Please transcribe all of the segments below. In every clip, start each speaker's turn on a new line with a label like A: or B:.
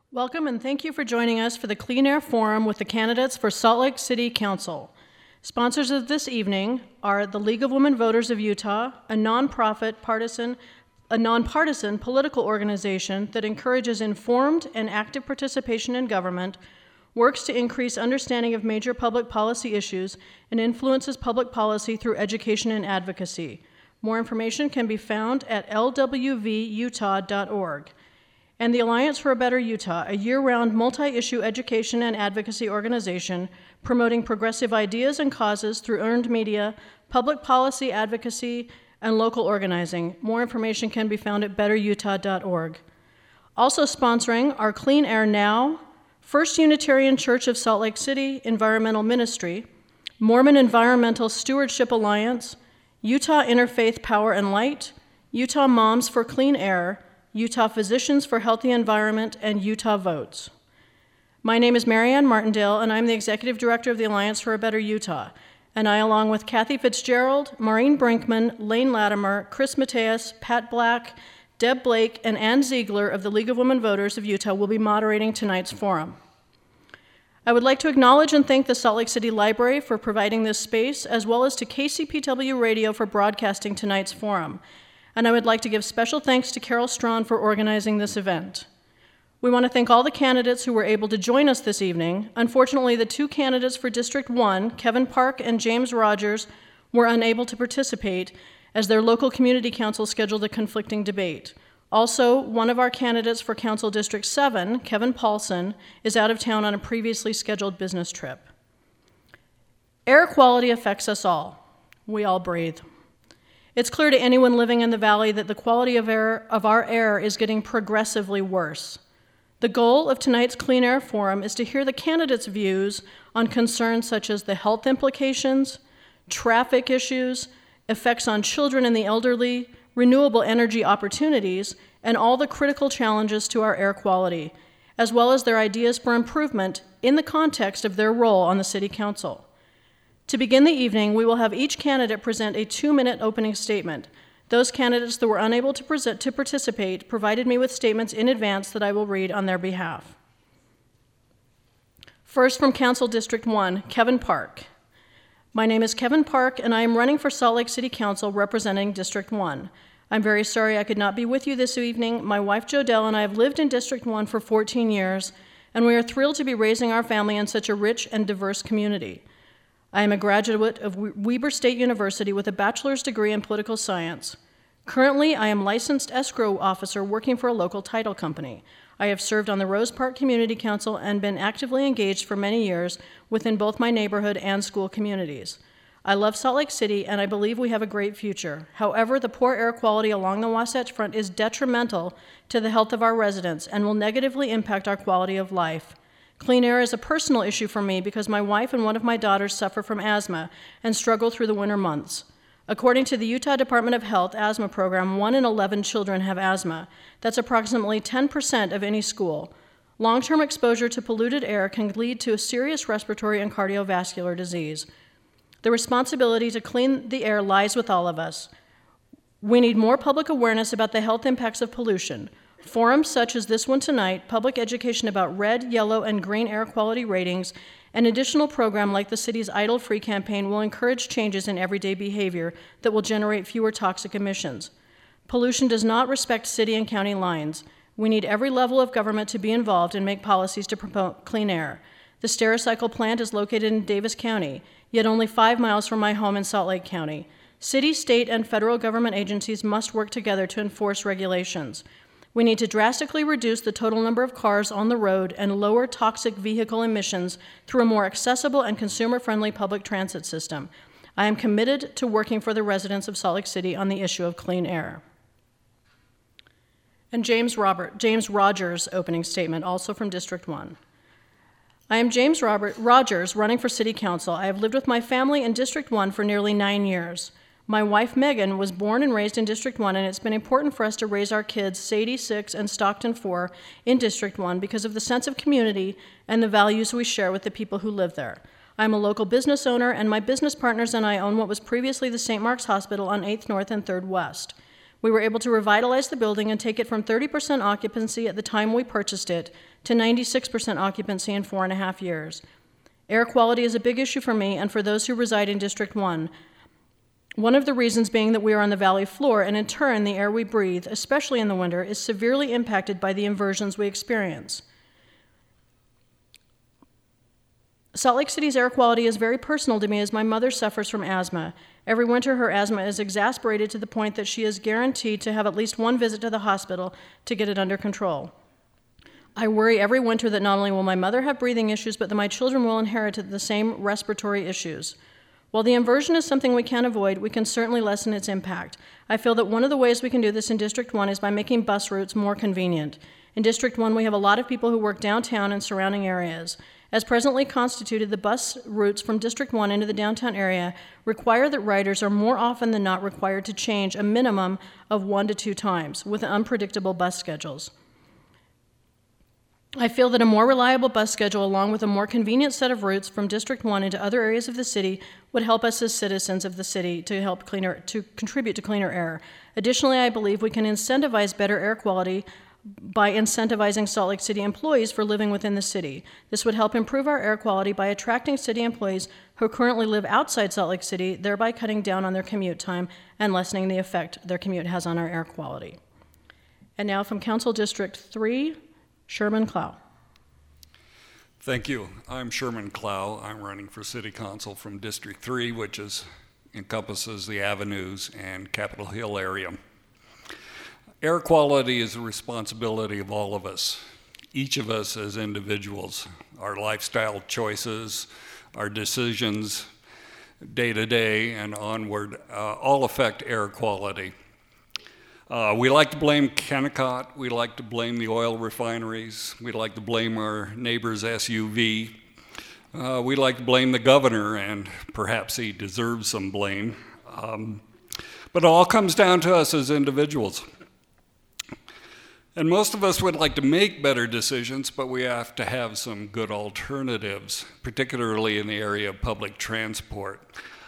A: Welcome and thank you for joining us for the Clean Air Forum with the candidates for Salt Lake City Council. Sponsors of this evening are the League of Women Voters of Utah, a nonpartisan political organization that encourages informed and active participation in government, works to increase understanding of major public policy issues, and influences public policy through education and advocacy. More information can be found at lwvutah.org. And the Alliance for a Better Utah, a year-round multi-issue education and advocacy organization promoting progressive ideas and causes through earned media, public policy advocacy, and local organizing. More information can be found at betterutah.org. Also sponsoring are Clean Air Now, First Unitarian Church of Salt Lake City Environmental Ministry, Mormon Environmental Stewardship Alliance, Utah Interfaith Power and Light, Utah Moms for Clean Air, Utah Physicians for Healthy Environment, and Utah Votes. My name is Marianne Martindale, and I'm the Executive Director of the Alliance for a Better Utah. And I, along with Kathy Fitzgerald, Maureen Brinkman, Lane Latimer, Chris Mateus, Pat Black, Deb Blake, and Ann Ziegler of the League of Women Voters of Utah will be moderating tonight's forum. I would like to acknowledge and thank the Salt Lake City Library for providing this space, as well as to KCPW Radio for broadcasting tonight's forum. And I would like to give special thanks to Carol Strawn for organizing this event. We want to thank all the candidates who were able to join us this evening. Unfortunately, the two candidates for District 1, Kevin Park and James Rogers, were unable to participate as their local community council scheduled a conflicting debate. Also, one of our candidates for Council District 7, Kevin Paulson, is out of town on a previously scheduled business trip. Air quality affects us all. We all breathe. It's clear to anyone living in the valley that the quality of our air is getting progressively worse. The goal of tonight's Clean Air Forum is to hear the candidates' views on concerns such as the health implications, traffic issues, effects on children and the elderly, renewable energy opportunities, and all the critical challenges to our air quality, as well as their ideas for improvement in the context of their role on the City Council. To begin the evening, we will have each candidate present a 2-minute opening statement. Those candidates that were unable to participate provided me with statements in advance that I will read on their behalf. First, from Council District 1, Kevin Park. My name is Kevin Park, and I am running for Salt Lake City Council representing District 1. I'm very sorry I could not be with you this evening. My wife, Jodelle, and I have lived in District 1 for 14 years, and we are thrilled to be raising our family in such a rich and diverse community. I am a graduate of Weber State University with a bachelor's degree in political science. Currently, I am licensed escrow officer working for a local title company. I have served on the Rose Park Community Council and been actively engaged for many years within both my neighborhood and school communities. I love Salt Lake City, and I believe we have a great future. However, the poor air quality along the Wasatch Front is detrimental to the health of our residents and will negatively impact our quality of life. Clean air is a personal issue for me because my wife and one of my daughters suffer from asthma and struggle through the winter months. According to the Utah Department of Health asthma program, 1 in 11 children have asthma. That's approximately 10% of any school. Long-term exposure to polluted air can lead to a serious respiratory and cardiovascular disease. The responsibility to clean the air lies with all of us. We need more public awareness about the health impacts of pollution. Forums such as this one tonight, public education about red, yellow, and green air quality ratings, an additional program like the city's Idle Free campaign will encourage changes in everyday behavior that will generate fewer toxic emissions. Pollution does not respect city and county lines. We need every level of government to be involved and make policies to promote clean air. The Stericycle plant is located in Davis County, yet only 5 miles from my home in Salt Lake County. City, state, and federal government agencies must work together to enforce regulations. We need to drastically reduce the total number of cars on the road and lower toxic vehicle emissions through a more accessible and consumer-friendly public transit system. I am committed to working for the residents of Salt Lake City on the issue of clean air. And James Rogers' opening statement, also from District 1. I am James Rogers, running for City Council. I have lived with my family in District 1 for nearly 9 years. My wife, Megan, was born and raised in District 1, and it's been important for us to raise our kids, Sadie, 6, and Stockton, 4, in District 1 because of the sense of community and the values we share with the people who live there. I'm a local business owner, and my business partners and I own what was previously the St. Mark's Hospital on 8th North and 3rd West. We were able to revitalize the building and take it from 30% occupancy at the time we purchased it to 96% occupancy in 4.5 years. Air quality is a big issue for me and for those who reside in District 1. One of the reasons being that we are on the valley floor, and in turn, the air we breathe, especially in the winter, is severely impacted by the inversions we experience. Salt Lake City's air quality is very personal to me as my mother suffers from asthma. Every winter, her asthma is exacerbated to the point that she is guaranteed to have at least one visit to the hospital to get it under control. I worry every winter that not only will my mother have breathing issues, but that my children will inherit the same respiratory issues. While the inversion is something we can't avoid, we can certainly lessen its impact. I feel that one of the ways we can do this in District 1 is by making bus routes more convenient. In District 1, we have a lot of people who work downtown and surrounding areas. As presently constituted, the bus routes from District 1 into the downtown area require that riders are more often than not required to change a minimum of 1 to 2 times with unpredictable bus schedules. I feel that a more reliable bus schedule along with a more convenient set of routes from District 1 into other areas of the city would help us as citizens of the city to contribute to cleaner air. Additionally, I believe we can incentivize better air quality by incentivizing Salt Lake City employees for living within the city. This would help improve our air quality by attracting city employees who currently live outside Salt Lake City, thereby cutting down on their commute time and lessening the effect their commute has on our air quality. And now from Council District 3, Sherman Clow.
B: Thank you. I'm Sherman Clow. I'm running for City Council from District 3, which encompasses the Avenues and Capitol Hill area. Air quality is a responsibility of all of us, each of us as individuals. Our lifestyle choices, our decisions day to day and onward all affect air quality. We like to blame Kennecott, we like to blame the oil refineries, we like to blame our neighbor's SUV, we like to blame the governor, and perhaps he deserves some blame. But it all comes down to us as individuals. And most of us would like to make better decisions, but we have to have some good alternatives, particularly in the area of public transport.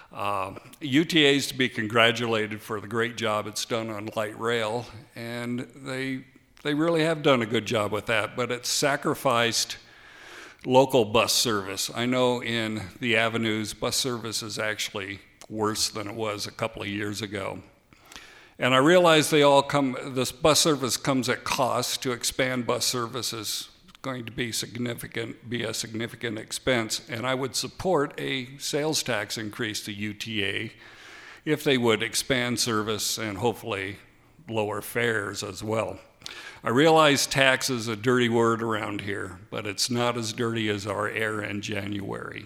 B: UTA is to be congratulated for the great job it's done on light rail, and they really have done a good job with that, but it's sacrificed local bus service. I know in the Avenues, bus service is actually worse than it was a couple of years ago. And I realize this bus service comes at cost. To expand bus service is going to be a significant expense, and I would support a sales tax increase to UTA if they would expand service and hopefully lower fares as well. I realize tax is a dirty word around here, but it's not as dirty as our air in January.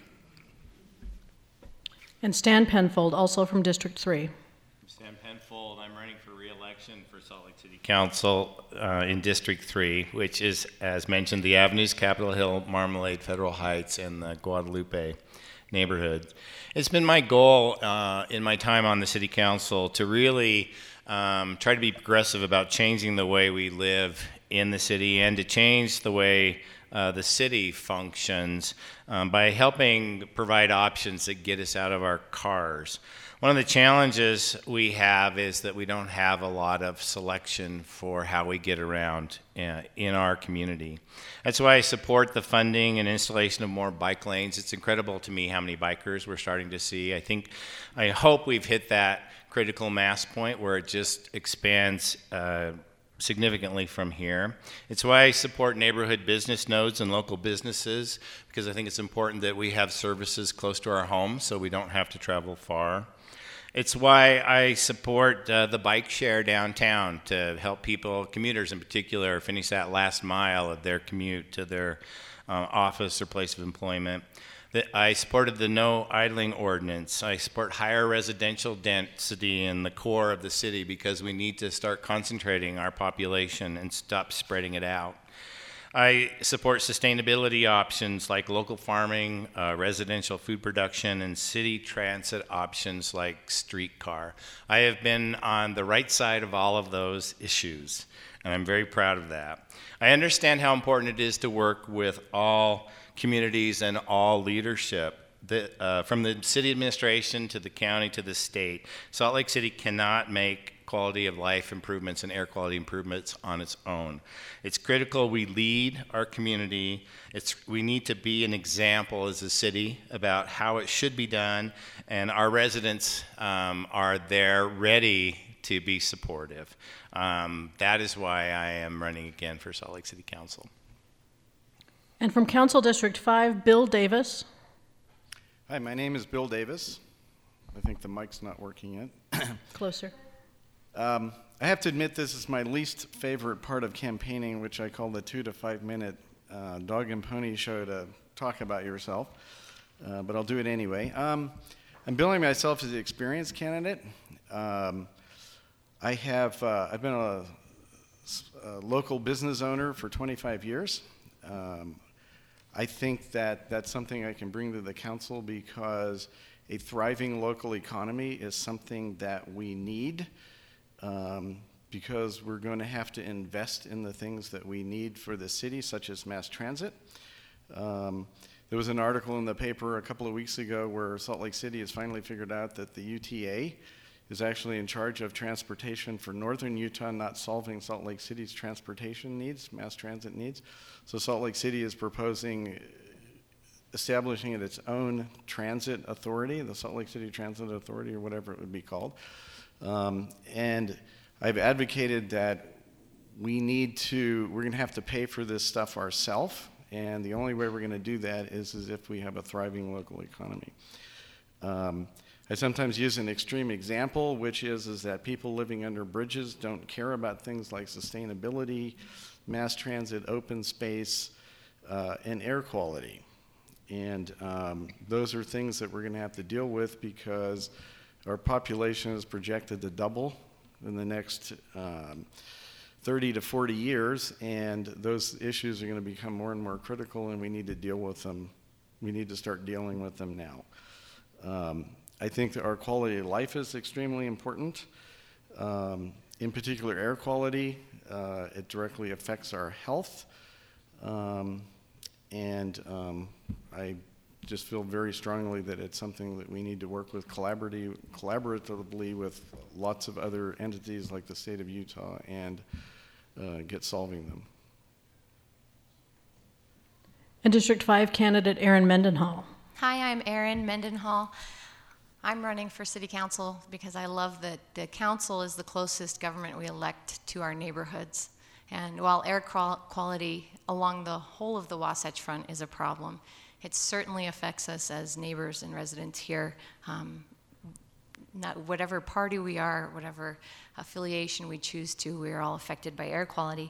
A: And Stan Penfold, also from District 3.
C: Stan Penfold. I'm running for re-election for Salt Lake City Council in District 3, which is, as mentioned, the Avenues, Capitol Hill, Marmalade, Federal Heights, and the Guadalupe neighborhood. It's been my goal in my time on the City Council to really try to be progressive about changing the way we live in the city and to change the way the city functions by helping provide options that get us out of our cars. One of the challenges we have is that we don't have a lot of selection for how we get around in our community. That's why I support the funding and installation of more bike lanes. It's incredible to me how many bikers we're starting to see. I hope we've hit that critical mass point where it just expands significantly from here. It's why I support neighborhood business nodes and local businesses, because I think it's important that we have services close to our homes so we don't have to travel far. It's why I support the bike share downtown to help people, commuters in particular, finish that last mile of their commute to their office or place of employment. I supported the no idling ordinance. I support higher residential density in the core of the city because we need to start concentrating our population and stop spreading it out. I support sustainability options like local farming, residential food production, and city transit options like streetcar. I have been on the right side of all of those issues, and I'm very proud of that. I understand how important it is to work with all communities and all leadership, from the city administration to the county to the state, Salt Lake City cannot make quality of life improvements and air quality improvements on its own. It's critical we lead our community. We need to be an example as a city about how it should be done, and our residents are there ready to be supportive. That is why I am running again for Salt Lake City Council.
A: And from Council District 5, Bill Davis.
D: Hi, my name is Bill Davis. I think the mic's not working yet.
A: Closer.
D: I have to admit this is my least favorite part of campaigning, which I call the 2 to 5 minute dog and pony show to talk about yourself, but I'll do it anyway. I'm billing myself as the experienced candidate. I've been a local business owner for 25 years. I think that that's something I can bring to the council because a thriving local economy is something that we need because we're going to have to invest in the things that we need for the city, such as mass transit. There was an article in the paper a couple of weeks ago where Salt Lake City has finally figured out that the UTA is actually in charge of transportation for northern Utah, not solving Salt Lake City's transportation needs, mass transit needs. So Salt Lake City is proposing establishing its own transit authority, the Salt Lake City Transit Authority or whatever it would be called. And I've advocated that we're going to have to pay for this stuff ourselves, and the only way we're going to do that is if we have a thriving local economy. I sometimes use an extreme example, which is that people living under bridges don't care about things like sustainability, mass transit, open space, and air quality. And those are things that we're going to have to deal with because our population is projected to double in the next 30 to 40 years, and those issues are going to become more and more critical, and we need to deal with them. We need to start dealing with them now. I think that our quality of life is extremely important. In particular, air quality, it directly affects our health. I just feel very strongly that it's something that we need to work with collaboratively with lots of other entities like the state of Utah and get solving them.
A: And District 5 candidate Erin Mendenhall.
E: Hi, I'm Erin Mendenhall. I'm running for City Council because I love that the council is the closest government we elect to our neighborhoods. And while air quality along the whole of the Wasatch Front is a problem, it certainly affects us as neighbors and residents here. Not whatever party we are, whatever affiliation we choose to, we are all affected by air quality.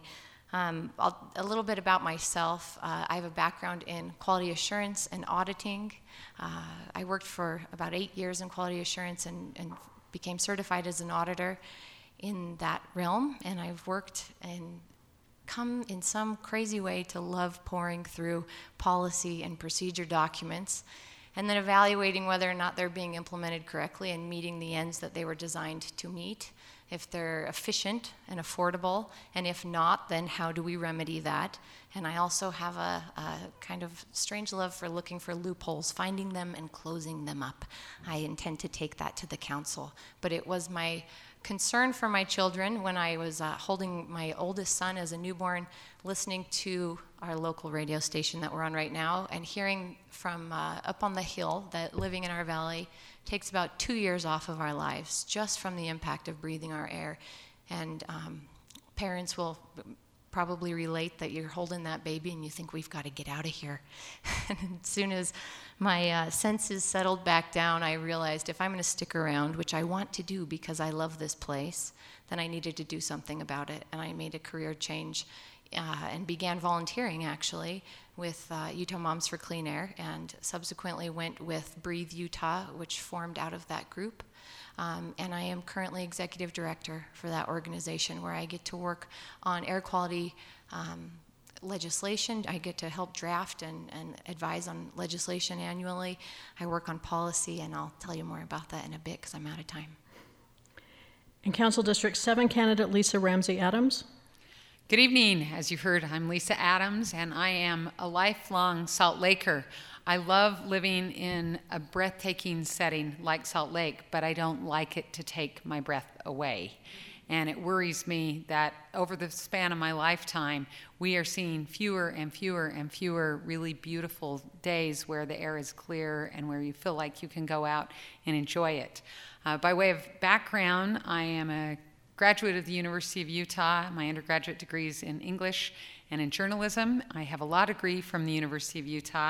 E: A little bit about myself. I have a background in quality assurance and auditing. I worked for about 8 years in quality assurance and became certified as an auditor in that realm. And I've worked and come in some crazy way to love pouring through policy and procedure documents and then evaluating whether or not they're being implemented correctly and meeting the ends that they were designed to meet. If they're efficient and affordable, and if not, then how do we remedy that? And I also have a kind of strange love for looking for loopholes, finding them and closing them up. I intend to take that to the council. But it was my concern for my children when I was holding my oldest son as a newborn, listening to our local radio station that we're on right now, and hearing from up on the hill that living in our valley takes about 2 years off of our lives just from the impact of breathing our air. And parents will probably relate that you're holding that baby and you think, we've got to get out of here. And as soon as my senses settled back down, I realized if I'm going to stick around, which I want to do because I love this place, then I needed to do something about it. And I made a career change and began volunteering, actually, with Utah Moms for Clean Air, and subsequently went with Breathe Utah, which formed out of that group. And I am currently executive director for that organization, where I get to work on air quality legislation. I get to help draft and advise on legislation annually. I work on policy, and I'll tell you more about that in a bit because I'm out of time.
A: In Council District 7, candidate Lisa Ramsey Adams.
F: Good evening. As you've heard, I'm Lisa Adams, and I am a lifelong Salt Laker. I love living in a breathtaking setting like Salt Lake, but I don't like it to take my breath away. And it worries me that over the span of my lifetime, we are seeing fewer and fewer and fewer really beautiful days where the air is clear and where you feel like you can go out and enjoy it. By way of background, I am a graduate of the University of Utah. My undergraduate degree is in English and in journalism. I have a law degree from the University of Utah.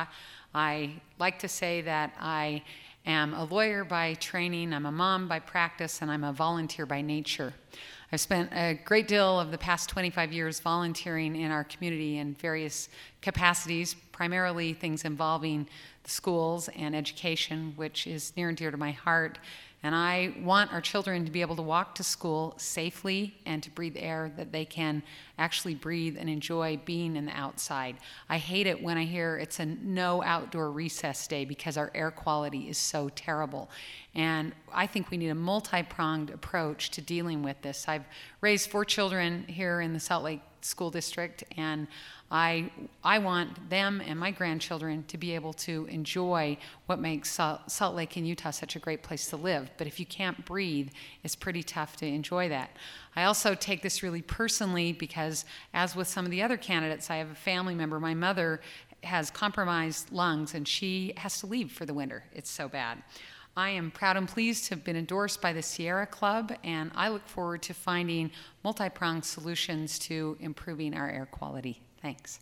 F: I like to say that I am a lawyer by training, I'm a mom by practice, and I'm a volunteer by nature. I've spent a great deal of the past 25 years volunteering in our community in various capacities, primarily things involving the schools and education, which is near and dear to my heart. And I want our children to be able to walk to school safely and to breathe air that they can actually breathe and enjoy being in the outside. I hate it when I hear it's a no outdoor recess day because our air quality is so terrible. And I think we need a multi-pronged approach to dealing with this. I've raised 4 children here in the Salt Lake School District, and I want them and my grandchildren to be able to enjoy what makes Salt Lake in Utah such a great place to live. But if you can't breathe, it's pretty tough to enjoy that. I also take this really personally because, as with some of the other candidates, I have a family member. My mother has compromised lungs, and she has to leave for the winter. It's so bad. I am proud and pleased to have been endorsed by the Sierra Club, and I look forward to finding multi-pronged solutions to improving our air quality. Thanks.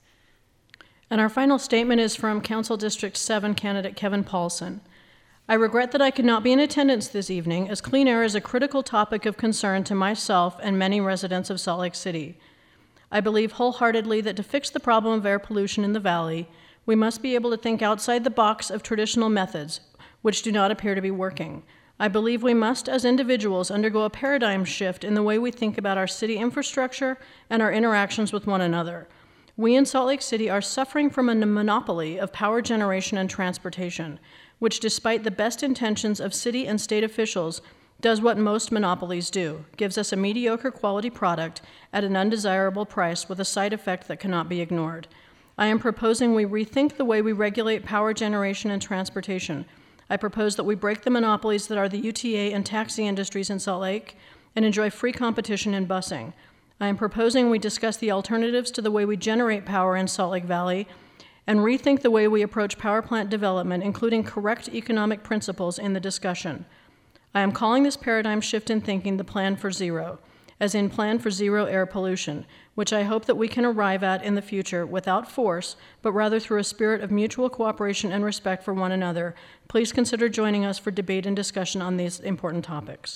A: And our final statement is from Council District 7 candidate Kevin Paulson. I regret that I could not be in attendance this evening, as clean air is a critical topic of concern to myself and many residents of Salt Lake City. I believe wholeheartedly that to fix the problem of air pollution in the valley, we must be able to think outside the box of traditional methods, which do not appear to be working. I believe we must, as individuals, undergo a paradigm shift in the way we think about our city infrastructure and our interactions with one another. We in Salt Lake City are suffering from a monopoly of power generation and transportation, which, despite the best intentions of city and state officials, does what most monopolies do, gives us a mediocre quality product at an undesirable price with a side effect that cannot be ignored. I am proposing we rethink the way we regulate power generation and transportation. I propose that we break the monopolies that are the UTA and taxi industries in Salt Lake and enjoy free competition in busing. I am proposing we discuss the alternatives to the way we generate power in Salt Lake Valley and rethink the way we approach power plant development, including correct economic principles in the discussion. I am calling this paradigm shift in thinking the Plan for Zero, as in Plan for Zero Air Pollution, which I hope that we can arrive at in the future without force, but rather through a spirit of mutual cooperation and respect for one another. Please consider joining us for debate and discussion on these important topics.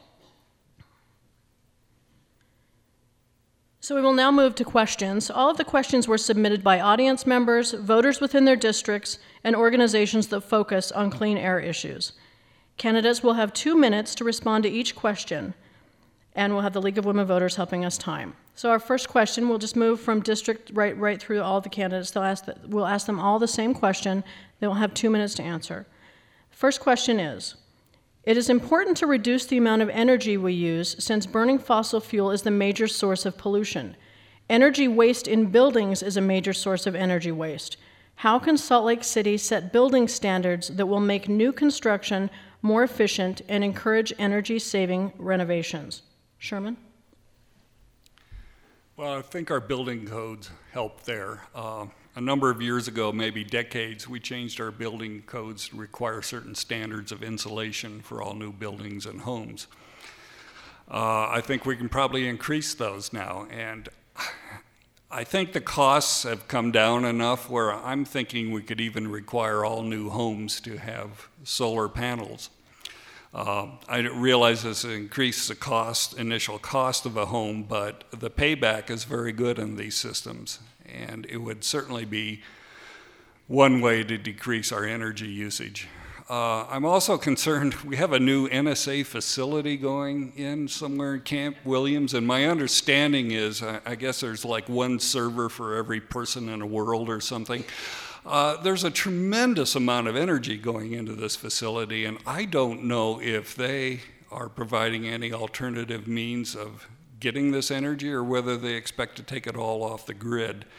A: So we will now move to questions. All of the questions were submitted by audience members, voters within their districts, and organizations that focus on clean air issues. Candidates will have 2 minutes to respond to each question, and we'll have the League of Women Voters helping us time. So our first question, we'll just move from district right through all the candidates. We'll ask them all the same question. They will have 2 minutes to answer. First question is, it is important to reduce the amount of energy we use since burning fossil fuel is the major source of pollution. Energy waste in buildings is a major source of energy waste. How can Salt Lake City set building standards that will make new construction more efficient and encourage energy-saving renovations? Sherman?
B: Well, I think our building codes help there. A number of years ago, maybe decades, we changed our building codes to require certain standards of insulation for all new buildings and homes. I think we can probably increase those now, and I think the costs have come down enough where I'm thinking we could even require all new homes to have solar panels. I realize this increases the initial cost of a home, but the payback is very good in these systems, and it would certainly be one way to decrease our energy usage. I'm also concerned, we have a new NSA facility going in somewhere in Camp Williams, and my understanding is, I guess there's like one server for every person in the world or something. There's a tremendous amount of energy going into this facility, and I don't know if they are providing any alternative means of getting this energy or whether they expect to take it all off the grid.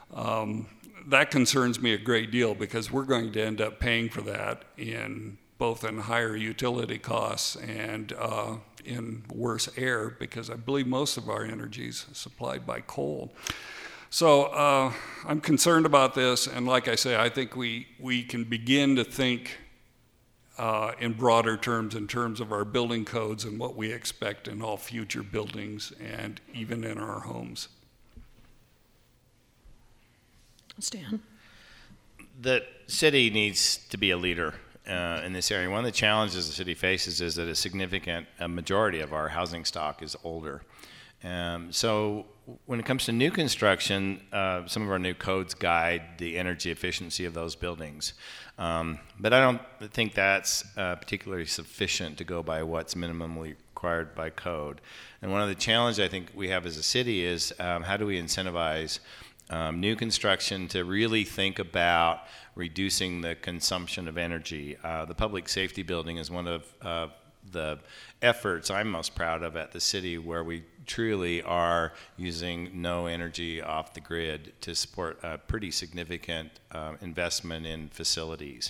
B: That concerns me a great deal because we're going to end up paying for that in both in higher utility costs and in worse air, because I believe most of our energy is supplied by coal. So I'm concerned about this, and like I say, I think we can begin to think in broader terms, in terms of our building codes and what we expect in all future buildings and even in our homes.
A: Stan?
C: The city needs to be a leader in this area. One of the challenges the city faces is that a majority of our housing stock is older. So when it comes to new construction, some of our new codes guide the energy efficiency of those buildings. But I don't think that's particularly sufficient to go by what's minimally required by code. And one of the challenges I think we have as a city is how do we incentivize new construction to really think about reducing the consumption of energy. The public safety building is one of the efforts I'm most proud of at the city, where we truly are using no energy off the grid to support a pretty significant investment in facilities.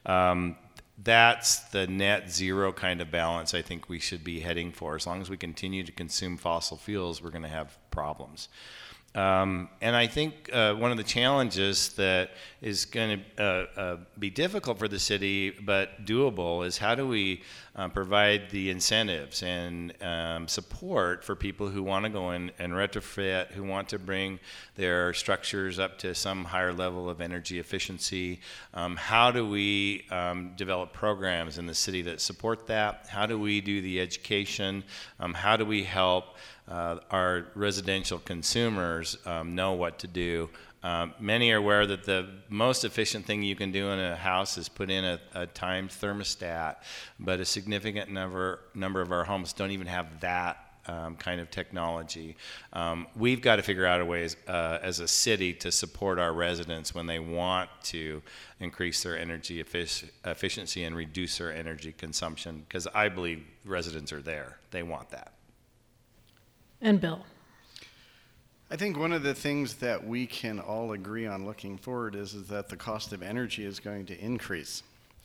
C: That's the net zero kind of balance I think we should be heading for. As long as we continue to consume fossil fuels, we're going to have problems. And I think one of the challenges that is going to be difficult for the city but doable is how do we provide the incentives and support for people who want to go in and retrofit, who want to bring their structures up to some higher level of energy efficiency. How do we develop programs in the city that support that? How do we do the education? How do we help our residential consumers know what to do? Many are aware that the most efficient thing you can do in a house is put in a timed thermostat, but a significant number of our homes don't even have that kind of technology. We've got to figure out a way as a city to support our residents when they want to increase their energy efficiency and reduce their energy consumption, because I believe residents are there. They want that.
A: And Bill?
D: I think one of the things that we can all agree on looking forward is that the cost of energy is going to increase.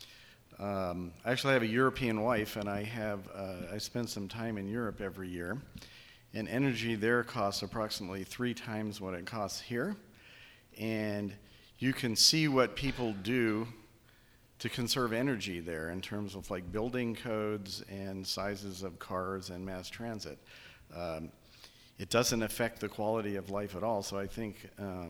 D: I actually have a European wife, and I spend some time in Europe every year, and energy there costs approximately 3 times what it costs here, and you can see what people do to conserve energy there in terms of like building codes and sizes of cars and mass transit. It doesn't affect the quality of life at all. So I think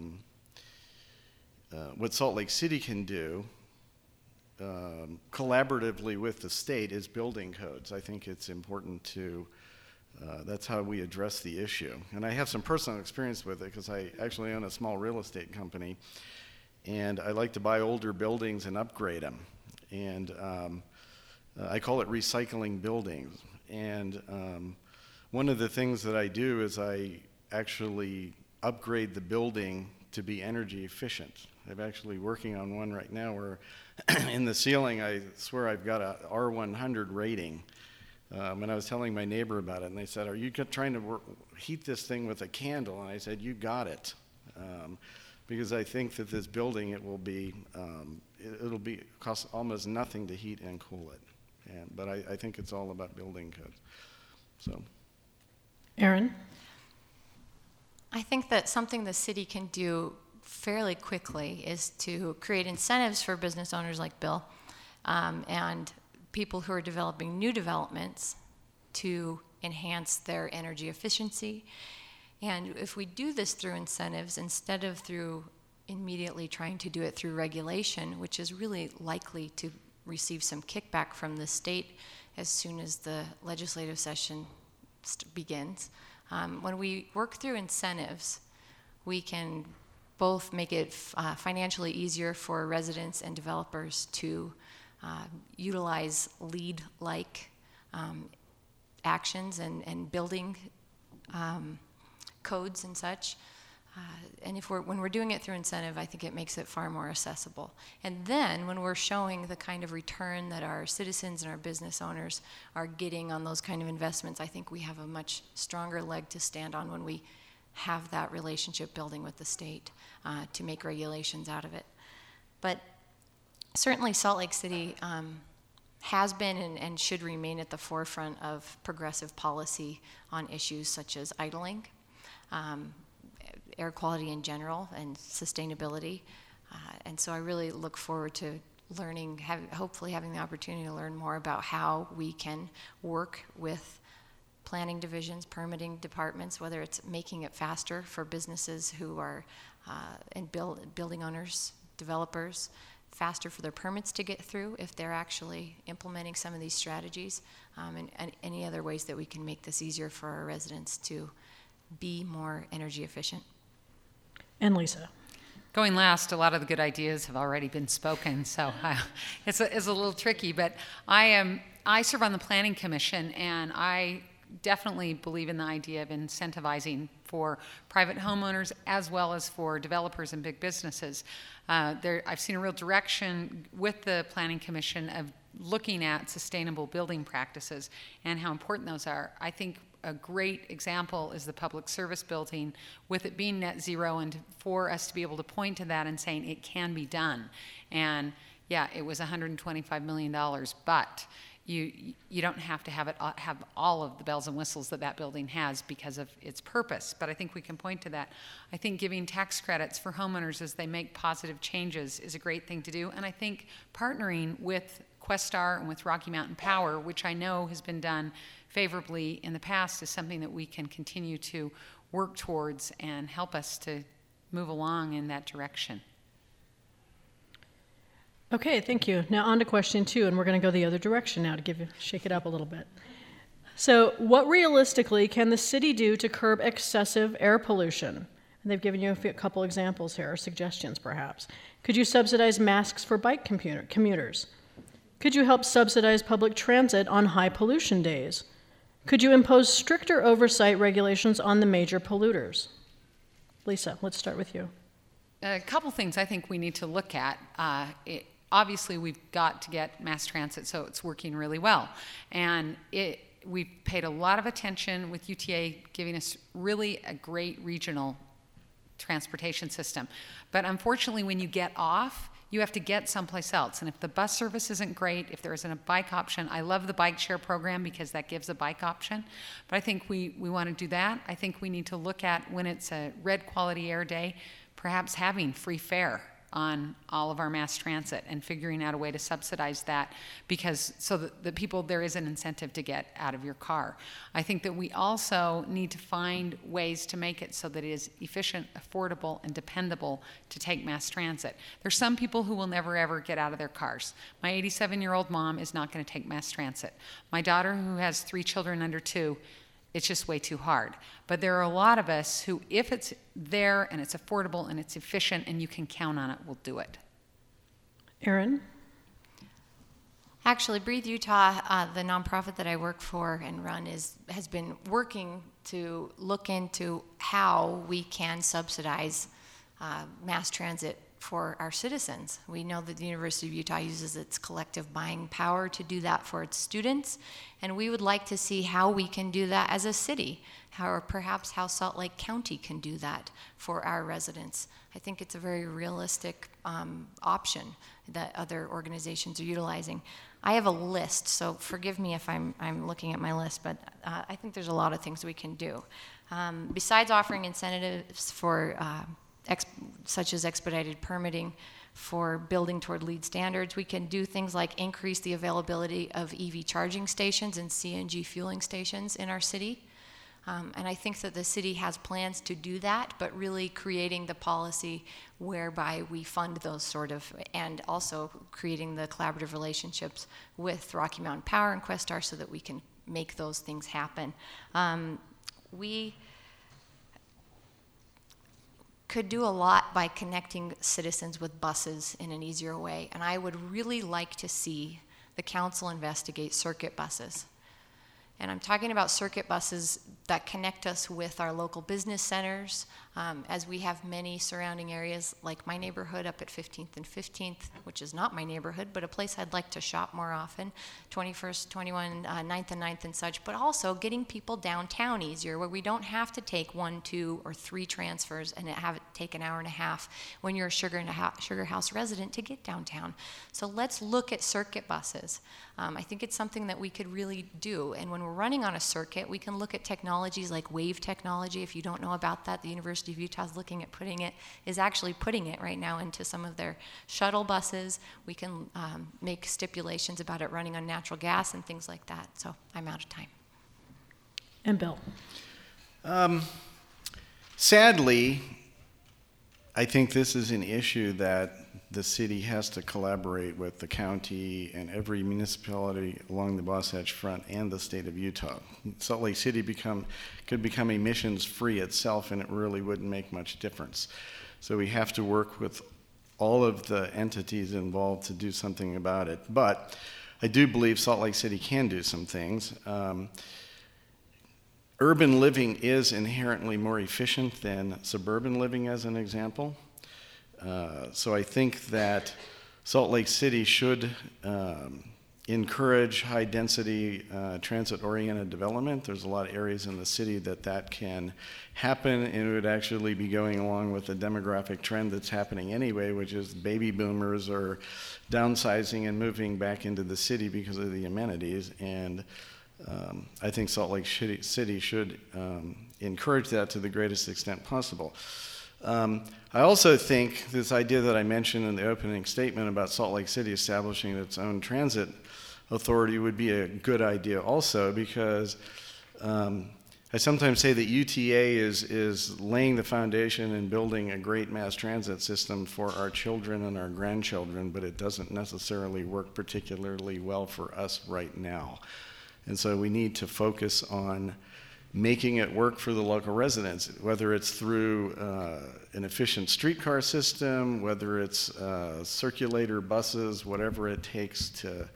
D: what Salt Lake City can do collaboratively with the state is building codes. I think it's important to, that's how we address the issue. And I have some personal experience with it because I actually own a small real estate company, and I like to buy older buildings and upgrade them. And I call it recycling buildings. And one of the things that I do is I actually upgrade the building to be energy efficient. I'm actually working on one right now where in the ceiling, I swear I've got a R100 rating. And I was telling my neighbor about it, and they said, "Are you trying to heat this thing with a candle?" And I said, "You got it." Because I think that this building, it'll cost almost nothing to heat and cool it. But I think it's all about building codes. So.
A: Erin?
E: I think that something the city can do fairly quickly is to create incentives for business owners like Bill and people who are developing new developments to enhance their energy efficiency. And if we do this through incentives instead of through immediately trying to do it through regulation, which is really likely to receive some kickback from the state as soon as the legislative session begins. When we work through incentives, we can both make it financially easier for residents and developers to utilize LEED-like actions and building codes and such. And when we're doing it through incentive, I think it makes it far more accessible. And then when we're showing the kind of return that our citizens and our business owners are getting on those kind of investments, I think we have a much stronger leg to stand on when we have that relationship building with the state to make regulations out of it. But certainly Salt Lake City has been and should remain at the forefront of progressive policy on issues such as idling, air quality in general, and sustainability. And so I really look forward to learning, hopefully having the opportunity to learn more about how we can work with planning divisions, permitting departments, whether it's making it faster for businesses who are and building owners, developers, faster for their permits to get through if they're actually implementing some of these strategies, and any other ways that we can make this easier for our residents to be more energy efficient.
A: And Lisa.
F: Going last, a lot of the good ideas have already been spoken, so it's a little tricky, but I serve on the Planning Commission, and I definitely believe in the idea of incentivizing for private homeowners as well as for developers and big businesses. I've seen a real direction with the Planning Commission of looking at sustainable building practices and how important those are. I think a great example is the public service building, with it being net zero, and for us to be able to point to that and saying it can be done. And yeah, it was $125 million, but you don't have to have all of the bells and whistles that building has because of its purpose. But I think we can point to that. I think giving tax credits for homeowners as they make positive changes is a great thing to do. And I think partnering with Questar and with Rocky Mountain Power, which I know has been done favorably in the past, is something that we can continue to work towards and help us to move along in that direction.
A: Okay, thank you. Now on to question 2, and we're going to go the other direction now to shake it up a little bit. So what realistically can the city do to curb excessive air pollution? And they've given you a couple examples here, or suggestions perhaps. Could you subsidize masks for bike commuters? Could you help subsidize public transit on high pollution days? Could you impose stricter oversight regulations on the major polluters? Lisa, let's start with you.
F: A couple things I think we need to look at. Obviously, we've got to get mass transit so it's working really well. And we've paid a lot of attention with UTA giving us really a great regional transportation system. But unfortunately, when you get off, you have to get someplace else. And if the bus service isn't great, if there isn't a bike option, I love the bike share program because that gives a bike option. But I think we want to do that. I think we need to look at, when it's a red quality air day, perhaps having free fare on all of our mass transit and figuring out a way to subsidize that, because so that the people, there is an incentive to get out of your car. I think that we also need to find ways to make it so that it is efficient, affordable, and dependable to take mass transit. There's some people who will never ever get out of their cars. My 87-year-old mom is not going to take mass transit. My daughter, who has 3 children under 2, it's just way too hard. But there are a lot of us who, if it's there and it's affordable and it's efficient and you can count on it, will do it.
A: Erin?
E: Actually, Breathe Utah, the nonprofit that I work for and run, has been working to look into how we can subsidize mass transit for our citizens. We know that the University of Utah uses its collective buying power to do that for its students, and we would like to see how we can do that as a city, or perhaps how Salt Lake County can do that for our residents. I think it's a very realistic option that other organizations are utilizing. I have a list, so forgive me if I'm looking at my list, but I think there's a lot of things we can do. Besides offering incentives for such as expedited permitting for building toward LEED standards, we can do things like increase the availability of EV charging stations and CNG fueling stations in our city. And I think that the city has plans to do that, but really creating the policy whereby we fund those sort of, and also creating the collaborative relationships with Rocky Mountain Power and Questar so that we can make those things happen. We could do a lot by connecting citizens with buses in an easier way, and I would really like to see the council investigate circuit buses. And I'm talking about circuit buses that connect us with our local business centers, as we have many surrounding areas like my neighborhood up at 15th and 15th, which is not my neighborhood, but a place I'd like to shop more often, 21st, 21, 9th and 9th and such, but also getting people downtown easier where we don't have to take 1, 2, or 3 transfers and have it take an hour and a half when you're a Sugar House resident to get downtown. So let's look at circuit buses. I think it's something that we could really do. And when we're running on a circuit, we can look at technologies like wave technology. If you don't know about that, the University of Utah is looking at putting it right now into some of their shuttle buses. We can make stipulations about it running on natural gas and things like that. So I'm out of time.
A: And Bill.
D: Sadly, I think this is an issue that the city has to collaborate with the county and every municipality along the Wasatch Front and the state of Utah. Salt Lake City could become emissions-free itself, and it really wouldn't make much difference. So we have to work with all of the entities involved to do something about it. But I do believe Salt Lake City can do some things. Urban living is inherently more efficient than suburban living, as an example. So I think that Salt Lake City should encourage high-density, transit-oriented development. There's a lot of areas in the city that can happen, and it would actually be going along with the demographic trend that's happening anyway, which is baby boomers are downsizing and moving back into the city because of the amenities. And I think Salt Lake City should encourage that to the greatest extent possible. I also think this idea that I mentioned in the opening statement about Salt Lake City establishing its own transit authority would be a good idea also, because I sometimes say that UTA is laying the foundation and building a great mass transit system for our children and our grandchildren, but it doesn't necessarily work particularly well for us right now. And so we need to focus on making it work for the local residents, whether it's through an efficient streetcar system, whether it's circulator buses, whatever it takes to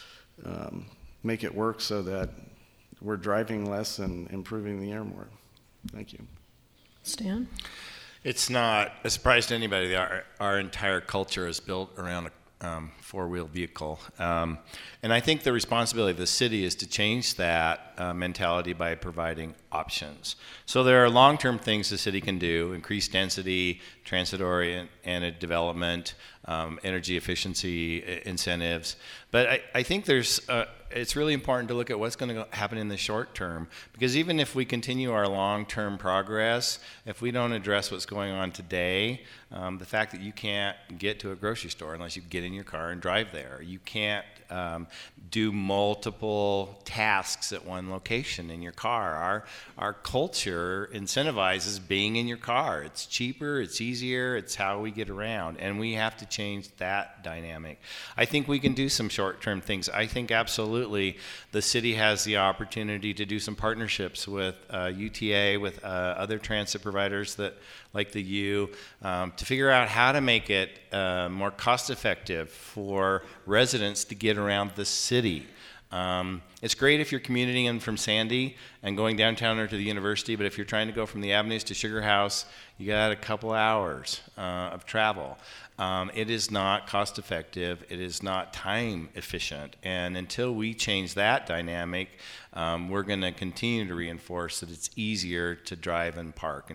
D: make it work so that we're driving less and improving the air more. Thank you.
A: Stan?
C: It's not a surprise to anybody that our entire culture is built around a four-wheel vehicle. And I think the responsibility of the city is to change that mentality by providing options. So there are long-term things the city can do: increase density, transit-oriented development, energy efficiency incentives. But I think it's really important to look at what's going to happen in the short term, because even if we continue our long-term progress, if we don't address what's going on today, the fact that you can't get to a grocery store unless you get in your car and drive there, you can't do multiple tasks at one location in your car. Our culture incentivizes being in your car. It's cheaper, it's easier, it's how we get around, and we have to change that dynamic. I think we can do some short-term things. I think absolutely the city has the opportunity to do some partnerships with UTA, with other transit providers that like the U, to figure out how to make it more cost-effective for residents to get around the city. It's great if you're commuting in from Sandy and going downtown or to the university, but if you're trying to go from the Avenues to Sugar House, you got a couple hours of travel. It is not cost effective, it is not time efficient, and until we change that dynamic, we're going to continue to reinforce that it's easier to drive and park.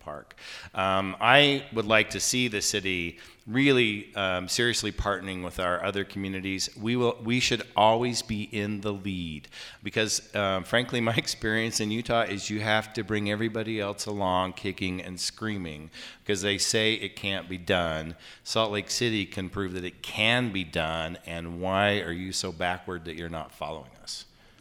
C: I would like to see the city really seriously partnering with our other communities. We should always be in the lead, because frankly my experience in Utah is you have to bring everybody else along kicking and screaming because they say it can't be done. Salt Lake City can prove that it can be done, and why are you so backward that you're not following us?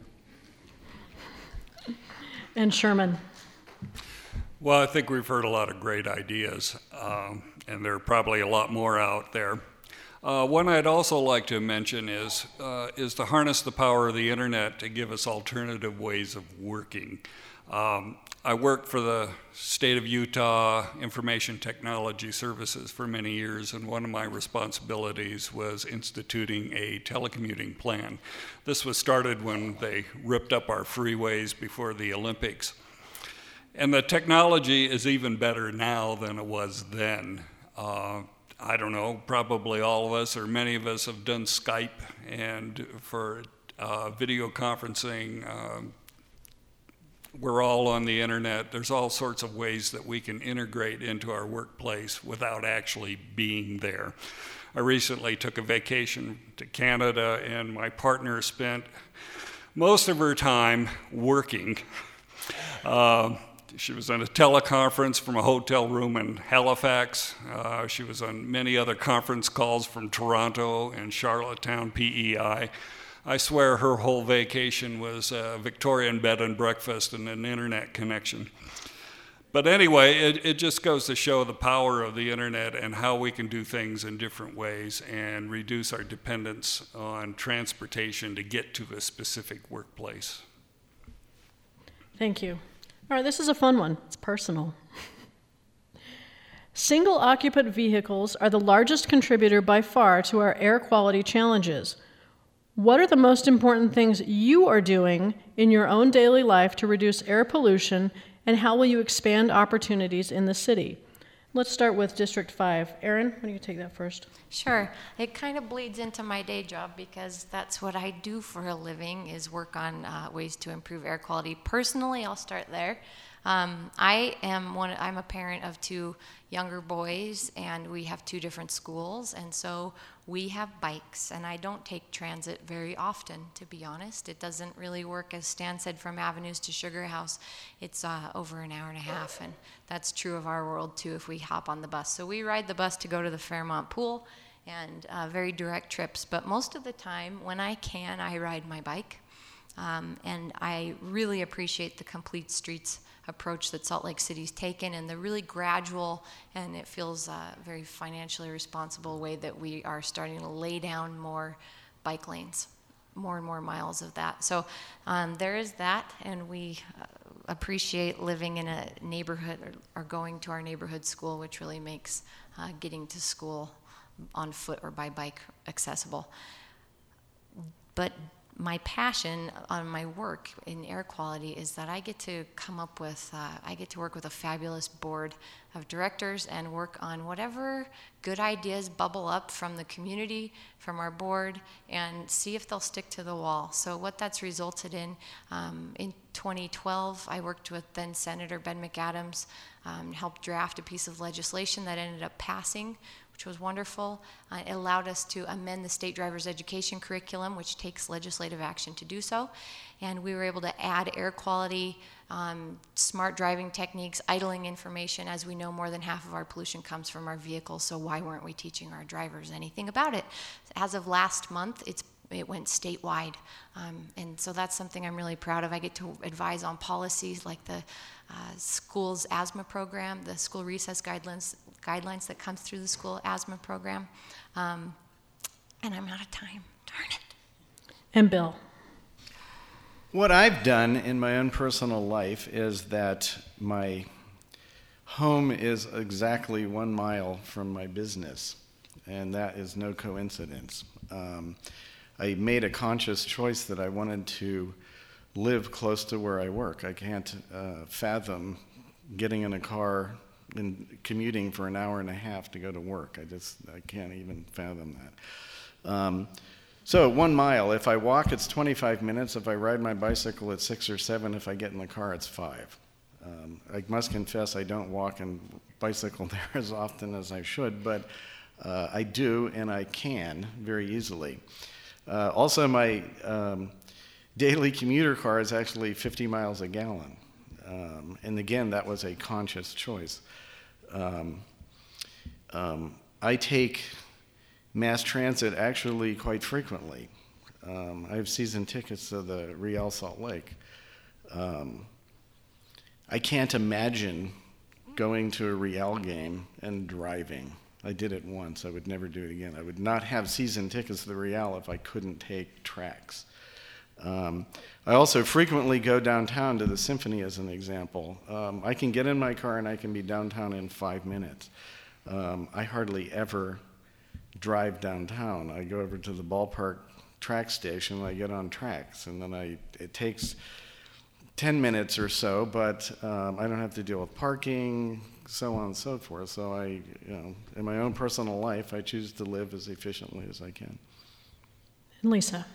A: And Sherman?
B: Well, I think we've heard a lot of great ideas, and there are probably a lot more out there. One I'd also like to mention is to harness the power of the internet to give us alternative ways of working. I worked for the state of Utah Information Technology Services for many years, and one of my responsibilities was instituting a telecommuting plan. This was started when they ripped up our freeways before the Olympics. And the technology is even better now than it was then. I don't know, probably all of us or many of us have done Skype, and for video conferencing, we're all on the internet. There's all sorts of ways that we can integrate into our workplace without actually being there. I recently took a vacation to Canada, and my partner spent most of her time working. She was on a teleconference from a hotel room in Halifax. She was on many other conference calls from Toronto and Charlottetown, PEI. I swear her whole vacation was a Victorian bed and breakfast and an internet connection. But anyway, it just goes to show the power of the internet and how we can do things in different ways and reduce our dependence on transportation to get to a specific workplace.
A: Thank you. All right, this is a fun one. It's personal. Single occupant vehicles are the largest contributor by far to our air quality challenges. What are the most important things you are doing in your own daily life to reduce air pollution, and how will you expand opportunities in the city? Let's start with District 5. Erin, why don't you take that first?
E: Sure. It kind of bleeds into my day job because that's what I do for a living, is work on ways to improve air quality. Personally, I'll start there. I'm a parent of 2 younger boys, and we have 2 different schools, and so we have bikes, and I don't take transit very often, to be honest. It doesn't really work, as Stan said, from Avenues to Sugar House. It's over an hour and a half, and that's true of our world too if we hop on the bus. So we ride the bus to go to the Fairmont Pool, and very direct trips, but most of the time when I can, I ride my bike. And I really appreciate the Complete Streets approach that Salt Lake City's taken, and the really gradual, and it feels very financially responsible way that we are starting to lay down more bike lanes, more and more miles of that. So there is that, and we appreciate living in a neighborhood or going to our neighborhood school, which really makes getting to school on foot or by bike accessible. But my passion on my work in air quality is that I get to come up with, I get to work with a fabulous board of directors and work on whatever good ideas bubble up from the community, from our board, and see if they'll stick to the wall. So what that's resulted in 2012, I worked with then Senator Ben McAdams, helped draft a piece of legislation that ended up passing, which was wonderful. It allowed us to amend the state driver's education curriculum, which takes legislative action to do so. And we were able to add air quality, smart driving techniques, idling information. As we know, more than half of our pollution comes from our vehicles, so why weren't we teaching our drivers anything about it? As of last month, it went statewide. And so that's something I'm really proud of. I get to advise on policies like the school's asthma program, the school recess guidelines that comes through the school asthma program. And I'm out of time, darn it.
A: And Bill.
D: What I've done in my own personal life is that my home is exactly 1 mile from my business, and that is no coincidence. I made a conscious choice that I wanted to live close to where I work. I can't fathom getting in a car and commuting for an hour and a half to go to work. I can't even fathom that. So 1 mile, if I walk, it's 25 minutes. If I ride my bicycle, it's 6 or 7. If I get in the car, it's 5. I must confess I don't walk and bicycle there as often as I should, but I do, and I can very easily. Also, my daily commuter car is actually 50 miles a gallon. And again, that was a conscious choice. I take mass transit actually quite frequently. I have season tickets to the Real Salt Lake. I can't imagine going to a Real game and driving. I did it once. I would never do it again. I would not have season tickets to the Real if I couldn't take tracks. I also frequently go downtown to the Symphony as an example. I can get in my car and I can be downtown in 5 minutes. I hardly ever drive downtown. I go over to the ballpark track station, I get on tracks, and then it takes 10 minutes or so, but I don't have to deal with parking, so on and so forth. So in my own personal life, I choose to live as efficiently as I can.
A: And Lisa?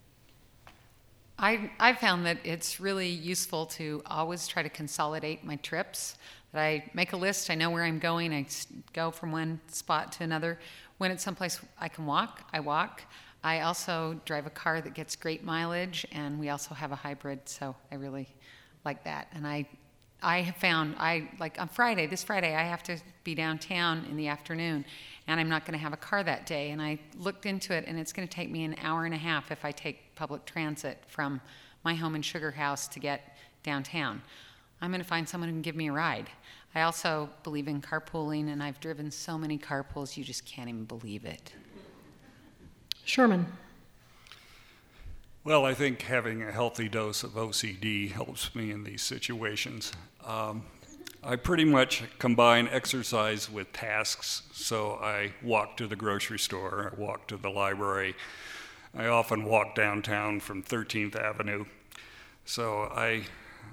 F: I found that it's really useful to always try to consolidate my trips. That I make a list, I know where I'm going, I go from one spot to another. When it's someplace I can walk, I walk. I also drive a car that gets great mileage, and we also have a hybrid, so I really like that. And I have found, like on this Friday, I have to be downtown in the afternoon, and I'm not going to have a car that day. And I looked into it, and it's going to take me an hour and a half if I take public transit from my home in Sugar House to get downtown. I'm going to find someone who can give me a ride. I also believe in carpooling, and I've driven so many carpools, you just can't even believe it.
A: Sherman?
B: Well, I think having a healthy dose of OCD helps me in these situations. I pretty much combine exercise with tasks, so I walk to the grocery store, I walk to the library. I often walk downtown from 13th Avenue. So I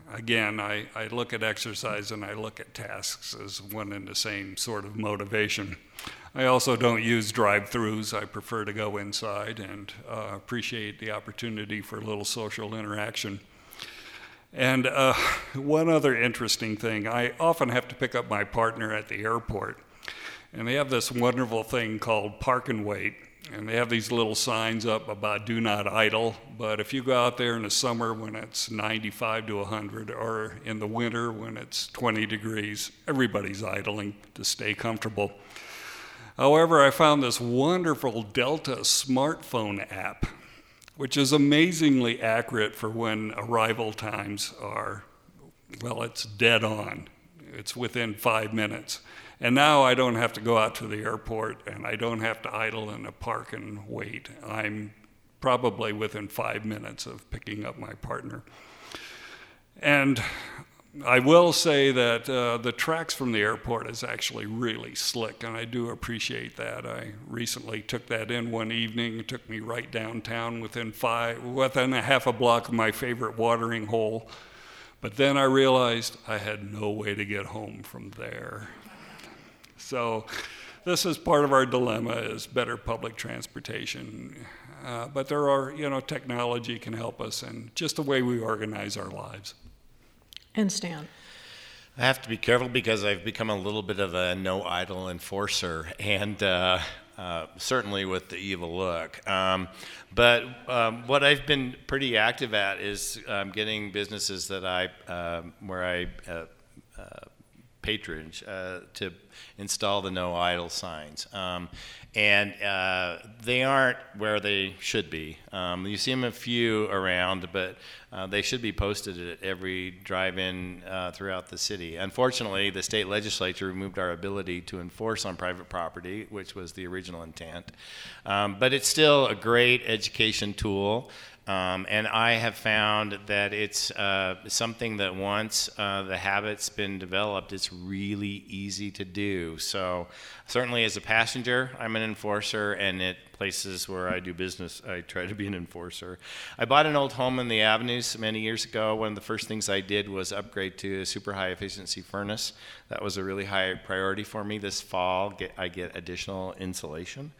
B: look at exercise and I look at tasks as one and the same sort of motivation. I also don't use drive-throughs. I prefer to go inside and appreciate the opportunity for a little social interaction. And one other interesting thing, I often have to pick up my partner at the airport, and they have this wonderful thing called Park and Wait, and they have these little signs up about do not idle, but if you go out there in the summer when it's 95 to 100, or in the winter when it's 20 degrees, everybody's idling to stay comfortable. However, I found this wonderful Delta smartphone app, which is amazingly accurate for when arrival times are, well, it's dead on. It's within 5 minutes. And now I don't have to go out to the airport, and I don't have to idle in a park and wait. I'm probably within 5 minutes of picking up my partner. And I will say that the tracks from the airport is actually really slick, and I do appreciate that. I recently took that in one evening. It took me right downtown within a half a block of my favorite watering hole. But then I realized I had no way to get home from there. So this is part of our dilemma, is better public transportation. But there are, technology can help us, and just the way we organize our lives.
A: And Stan?
C: I have to be careful because I've become a little bit of a no idle enforcer, and certainly with the evil look. But what I've been pretty active at is getting businesses that where I patronage to install the no idle signs. And they aren't where they should be. You see them a few around, but they should be posted at every drive-in throughout the city. Unfortunately, the state legislature removed our ability to enforce on private property, which was the original intent. But it's still a great education tool. And I have found that it's something that once the habit's been developed, it's really easy to do. So certainly as a passenger, I'm an enforcer, and at places where I do business, I try to be an enforcer. I bought an old home in the Avenues many years ago. One of the first things I did was upgrade to a super high efficiency furnace. That was a really high priority for me. This fall, I get additional insulation.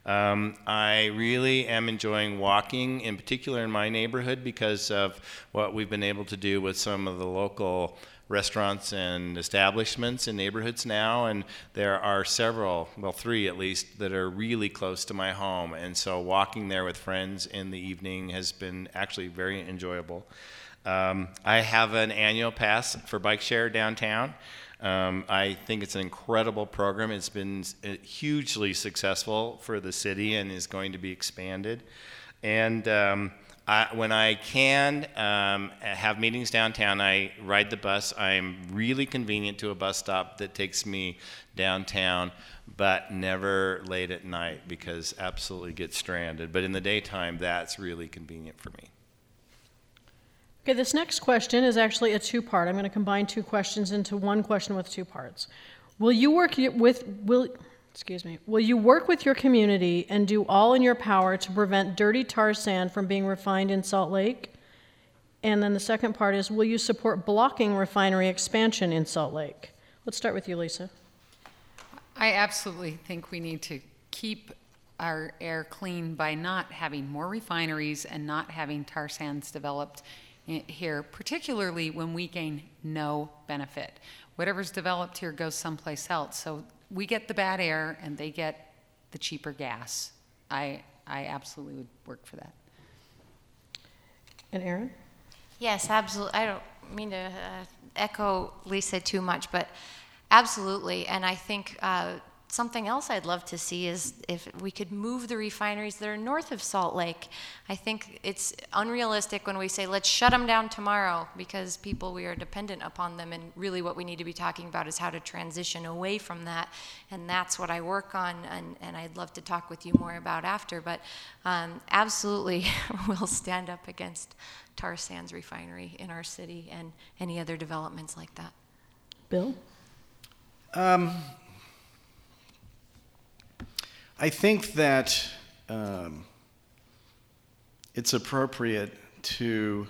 C: I really am enjoying walking, in particular in my neighborhood, because of what we've been able to do with some of the local restaurants and establishments in neighborhoods now, and there are several, well, 3 at least, that are really close to my home, and so walking there with friends in the evening has been actually very enjoyable. I have an annual pass for Bike Share downtown. I think it's an incredible program. It's been hugely successful for the city and is going to be expanded. And when I can have meetings downtown, I ride the bus. I'm really convenient to a bus stop that takes me downtown, but never late at night because absolutely get stranded. But in the daytime, that's really convenient for me.
A: Okay, this next question is actually a two-part. I'm going to combine 2 questions into one question with 2 parts. Will you work with your community and do all in your power to prevent dirty tar sand from being refined in Salt Lake? And then the second part is, will you support blocking refinery expansion in Salt Lake? Let's start with you, Lisa.
F: I absolutely think we need to keep our air clean by not having more refineries and not having tar sands developed here, particularly when we gain no benefit. Whatever's developed here goes someplace else. So we get the bad air and they get the cheaper gas. I absolutely would work for that.
A: And Aaron?
E: Yes, absolutely. I don't mean to echo Lisa too much, but absolutely. And I think something else I'd love to see is if we could move the refineries that are north of Salt Lake. I think it's unrealistic when we say, let's shut them down tomorrow, because we are dependent upon them. And really what we need to be talking about is how to transition away from that. And that's what I work on, and I'd love to talk with you more about after. But absolutely, we'll stand up against tar sands refinery in our city and any other developments like that.
A: Bill?
D: I think that it's appropriate to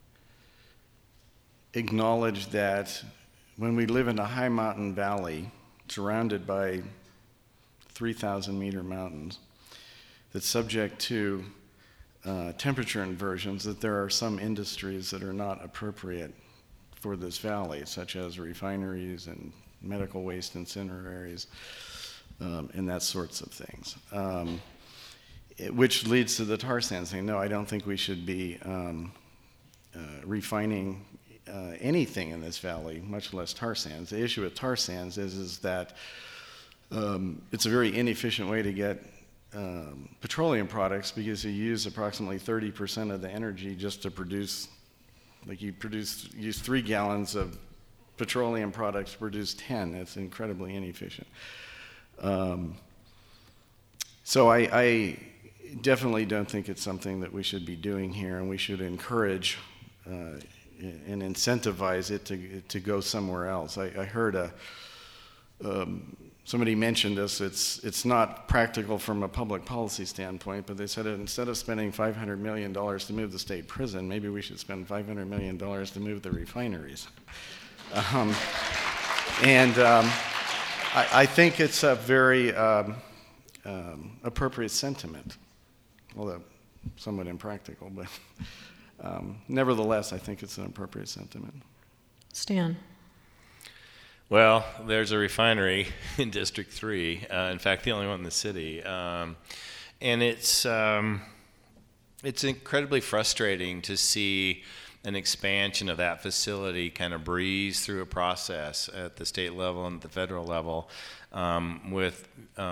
D: acknowledge that when we live in a high mountain valley surrounded by 3,000-meter mountains that's subject to temperature inversions, that there are some industries that are not appropriate for this valley, such as refineries and medical waste incineraries. And that sorts of things, which leads to the tar sands thing. No, I don't think we should be refining anything in this valley, much less tar sands. The issue with tar sands is that it's a very inefficient way to get petroleum products, because you use approximately 30% of the energy just to produce, like use 3 gallons of petroleum products to produce 10. It's incredibly inefficient. So I definitely don't think it's something that we should be doing here, and we should encourage and incentivize it to go somewhere else. I heard somebody mentioned this. It's not practical from a public policy standpoint, but they said instead of spending $500 million to move the state prison, maybe we should spend $500 million to move the refineries. I think it's a very appropriate sentiment, although somewhat impractical, but nevertheless, I think it's an appropriate sentiment.
A: Stan?
C: Well, there's a refinery in District 3, in fact, the only one in the city, and it's incredibly frustrating to see an expansion of that facility kind of breeze through a process at the state level and at the federal level with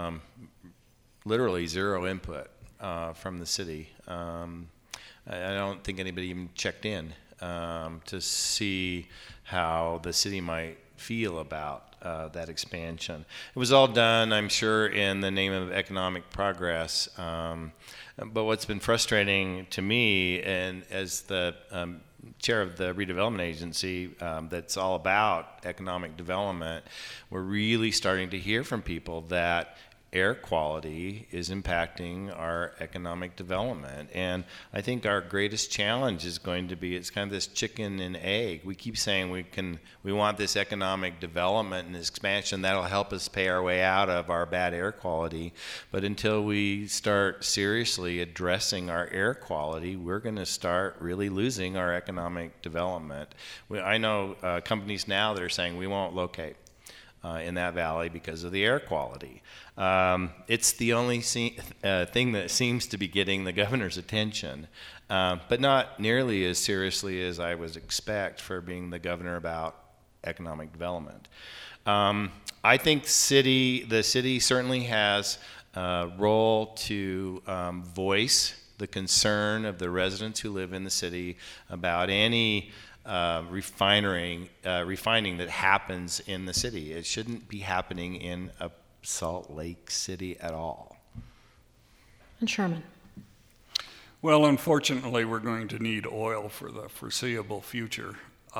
C: literally zero input from the city. I don't think anybody even checked in to see how the city might feel about that expansion. It was all done, I'm sure, in the name of economic progress. But what's been frustrating to me, and as the chair of the redevelopment agency that's all about economic development, we're really starting to hear from people that air quality is impacting our economic development. And I think our greatest challenge is going to be, it's kind of this chicken and egg. We keep saying we want this economic development and this expansion that'll help us pay our way out of our bad air quality. But until we start seriously addressing our air quality, we're going to start really losing our economic development. I know companies now that are saying we won't locate in that valley because of the air quality. It's the only thing that seems to be getting the governor's attention, but not nearly as seriously as I would expect for being the governor about economic development. I think the city certainly has a role to voice the concern of the residents who live in the city about any refining that happens in the city. It shouldn't be happening in a Salt Lake City at all.
A: And Sherman?
B: Well, unfortunately, we're going to need oil for the foreseeable future.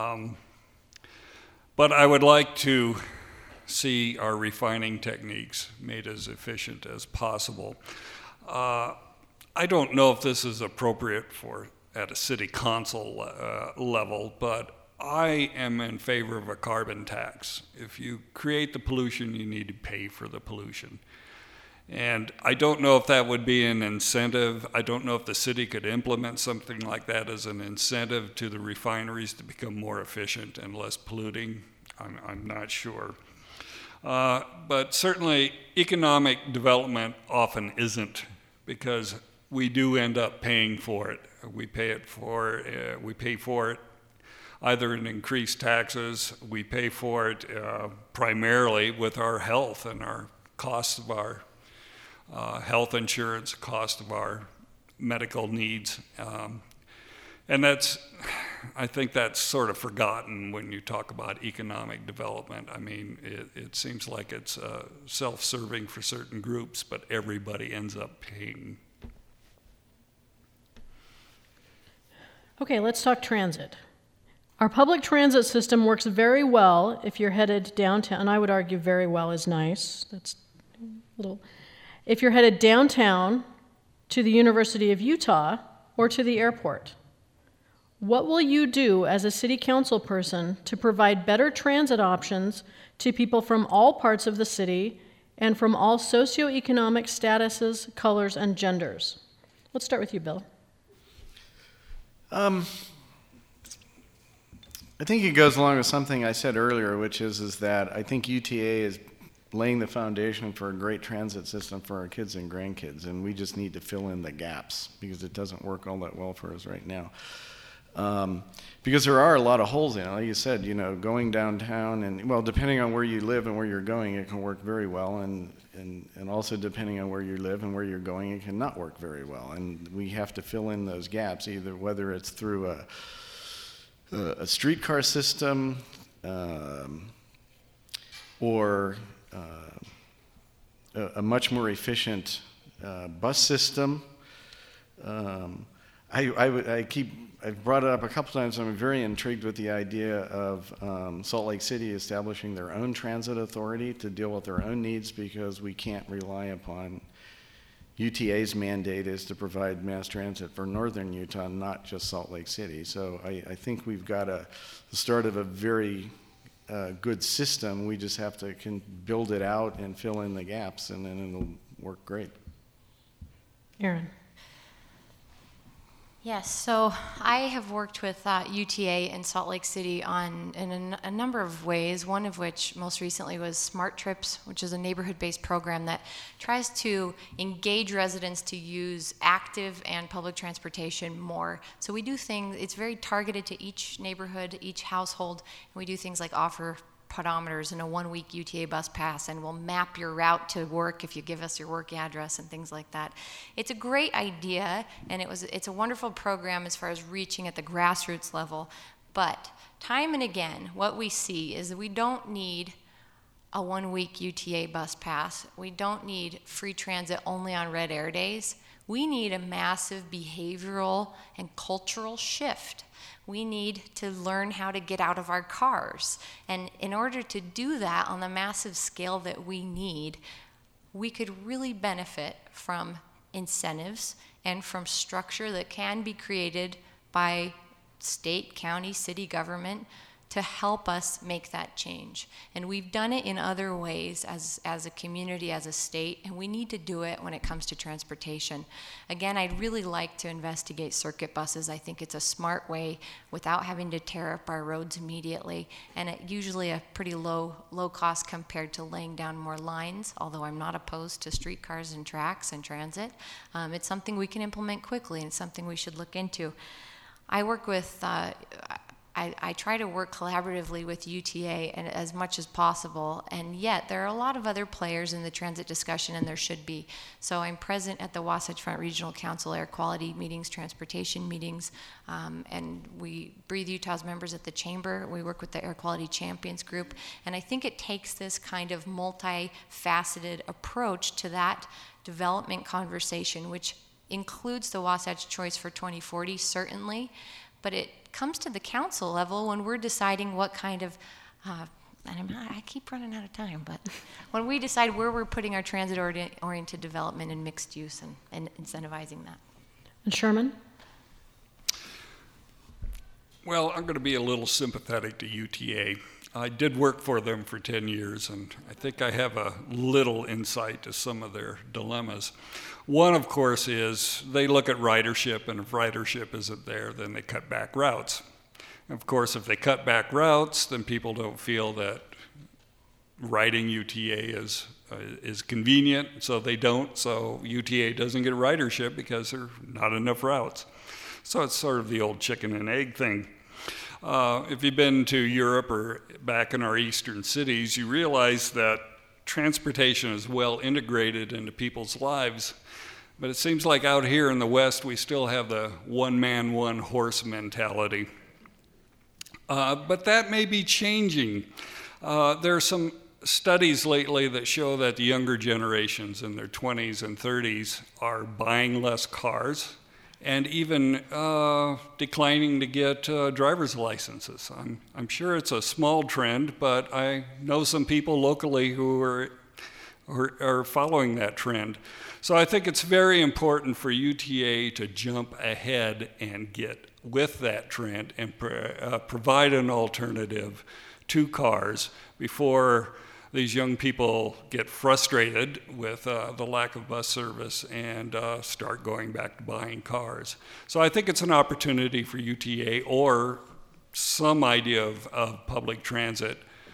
B: But I would like to see our refining techniques made as efficient as possible. I don't know if this is appropriate for at a city council level, but I am in favor of a carbon tax. If you create the pollution, you need to pay for the pollution. And I don't know if that would be an incentive. I don't know if the city could implement something like that as an incentive to the refineries to become more efficient and less polluting. I'm not sure. But certainly economic development often isn't, because we do end up paying for it. We pay for it either in increased taxes. We pay for it primarily with our health and our costs of our health insurance, cost of our medical needs. And I think that's sort of forgotten when you talk about economic development. I mean, it seems like it's self-serving for certain groups, but everybody ends up paying.
A: Okay, let's talk transit. Our public transit system works very well if you're headed downtown. And I would argue very well is nice. That's a little. If you're headed downtown to the University of Utah or to the airport. What will you do as a city council person to provide better transit options to people from all parts of the city and from all socioeconomic statuses, colors, and genders? Let's start with you, Bill.
D: I think it goes along with something I said earlier, which is that I think UTA is laying the foundation for a great transit system for our kids and grandkids, and we just need to fill in the gaps because it doesn't work all that well for us right now. Because there are a lot of holes in it. Like you said, going downtown and, well, depending on where you live and where you're going, it can work very well. And also depending on where you live and where you're going, it can not work very well. And we have to fill in those gaps, either whether it's through a streetcar system or a much more efficient bus system. I've brought it up a couple times. I'm very intrigued with the idea of Salt Lake City establishing their own transit authority to deal with their own needs, because we can't rely upon UTA's mandate is to provide mass transit for northern Utah, not just Salt Lake City. So I think we've got the start of a very good system. We just have to build it out and fill in the gaps, and then it'll work great.
A: Erin.
E: Yes, so I have worked with UTA in Salt Lake City in a number of ways, one of which most recently was Smart Trips, which is a neighborhood-based program that tries to engage residents to use active and public transportation more. So we do things, it's very targeted to each neighborhood, each household, and we do things like offer pedometers and a 1-week UTA bus pass, and we'll map your route to work if you give us your work address and things like that. It's a great idea, and it's a wonderful program as far as reaching at the grassroots level, but time and again, what we see is that we don't need a 1-week UTA bus pass. We don't need free transit only on red air days. We need a massive behavioral and cultural shift. We need to learn how to get out of our cars. And in order to do that on the massive scale that we need, we could really benefit from incentives and from structure that can be created by state, county, city government to help us make that change. And we've done it in other ways as a community, as a state, and we need to do it when it comes to transportation. Again, I'd really like to investigate circuit buses. I think it's a smart way without having to tear up our roads immediately, and at usually a pretty low cost compared to laying down more lines, although I'm not opposed to streetcars and tracks and transit. It's something we can implement quickly, and it's something we should look into. I work with I try to work collaboratively with UTA and as much as possible, and yet there are a lot of other players in the transit discussion, and there should be. So I'm present at the Wasatch Front Regional Council air quality meetings, transportation meetings, and we Breathe Utah's members at the chamber. We work with the Air Quality Champions group, and I think it takes this kind of multifaceted approach to that development conversation, which includes the Wasatch Choice for 2040, certainly, but it comes to the council level when we're deciding what kind of, I keep running out of time, but when we decide where we're putting our transit-oriented development and mixed use and incentivizing that.
A: And Sherman?
B: Well, I'm going to be a little sympathetic to UTA. I did work for them for 10 years, and I think I have a little insight to some of their dilemmas. One, of course, is they look at ridership, and if ridership isn't there, then they cut back routes. Of course, if they cut back routes, then people don't feel that riding UTA is convenient, so they don't. So UTA doesn't get ridership because there are not enough routes. So it's sort of the old chicken and egg thing. If you've been to Europe or back in our eastern cities, you realize that transportation is well integrated into people's lives. But it seems like out here in the West, we still have the one man, one horse mentality. But that may be changing. There are some studies lately that show that the younger generations in their 20s and 30s are buying less cars and even declining to get driver's licenses. I'm sure it's a small trend, but I know some people locally who are following that trend. So I think it's very important for UTA to jump ahead and get with that trend and provide an alternative to cars before these young people get frustrated with the lack of bus service and start going back to buying cars. So I think it's an opportunity for UTA or some idea of public transit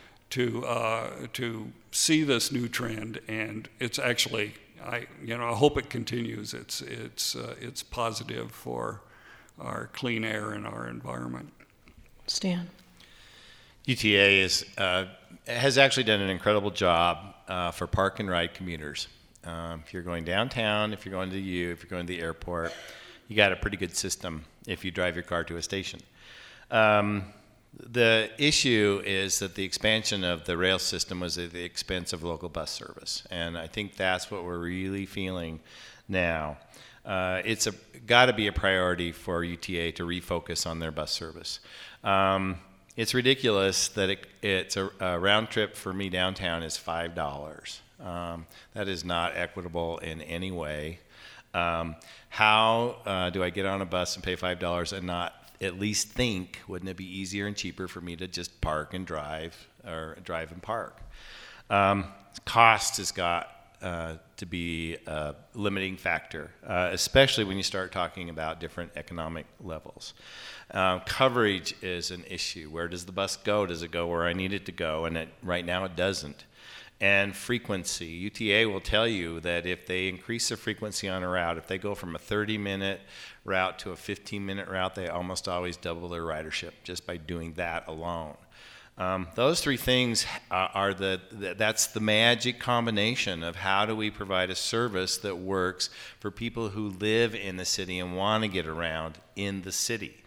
B: to see this new trend, and it's actually, I hope it continues. It's positive for our clean air and our environment.
A: Stan.
C: UTA has actually done an incredible job for park and ride commuters. If you're going downtown, if you're going to if you're going to the airport, you got a pretty good system if you drive your car to a station. The issue is that the expansion of the rail system was at the expense of local bus service, and I think that's what we're really feeling now. It's got to be a priority for UTA to refocus on their bus service. It's ridiculous that it's a round trip for me downtown is $5. That is not equitable in any way. How do I get on a bus and pay $5 and not at least think, wouldn't it be easier and cheaper for me to just park and drive, or drive and park? Cost has got to be a limiting factor, especially when you start talking about different economic levels. Coverage is an issue. Where does the bus go? Does it go where I need it to go? And right now it doesn't. And frequency. UTA will tell you that if they increase the frequency on a route, if they go from a 30-minute route to a 15-minute route, they almost always double their ridership just by doing that alone. Those three things are that's the magic combination of how do we provide a service that works for people who live in the city and want to get around in the city.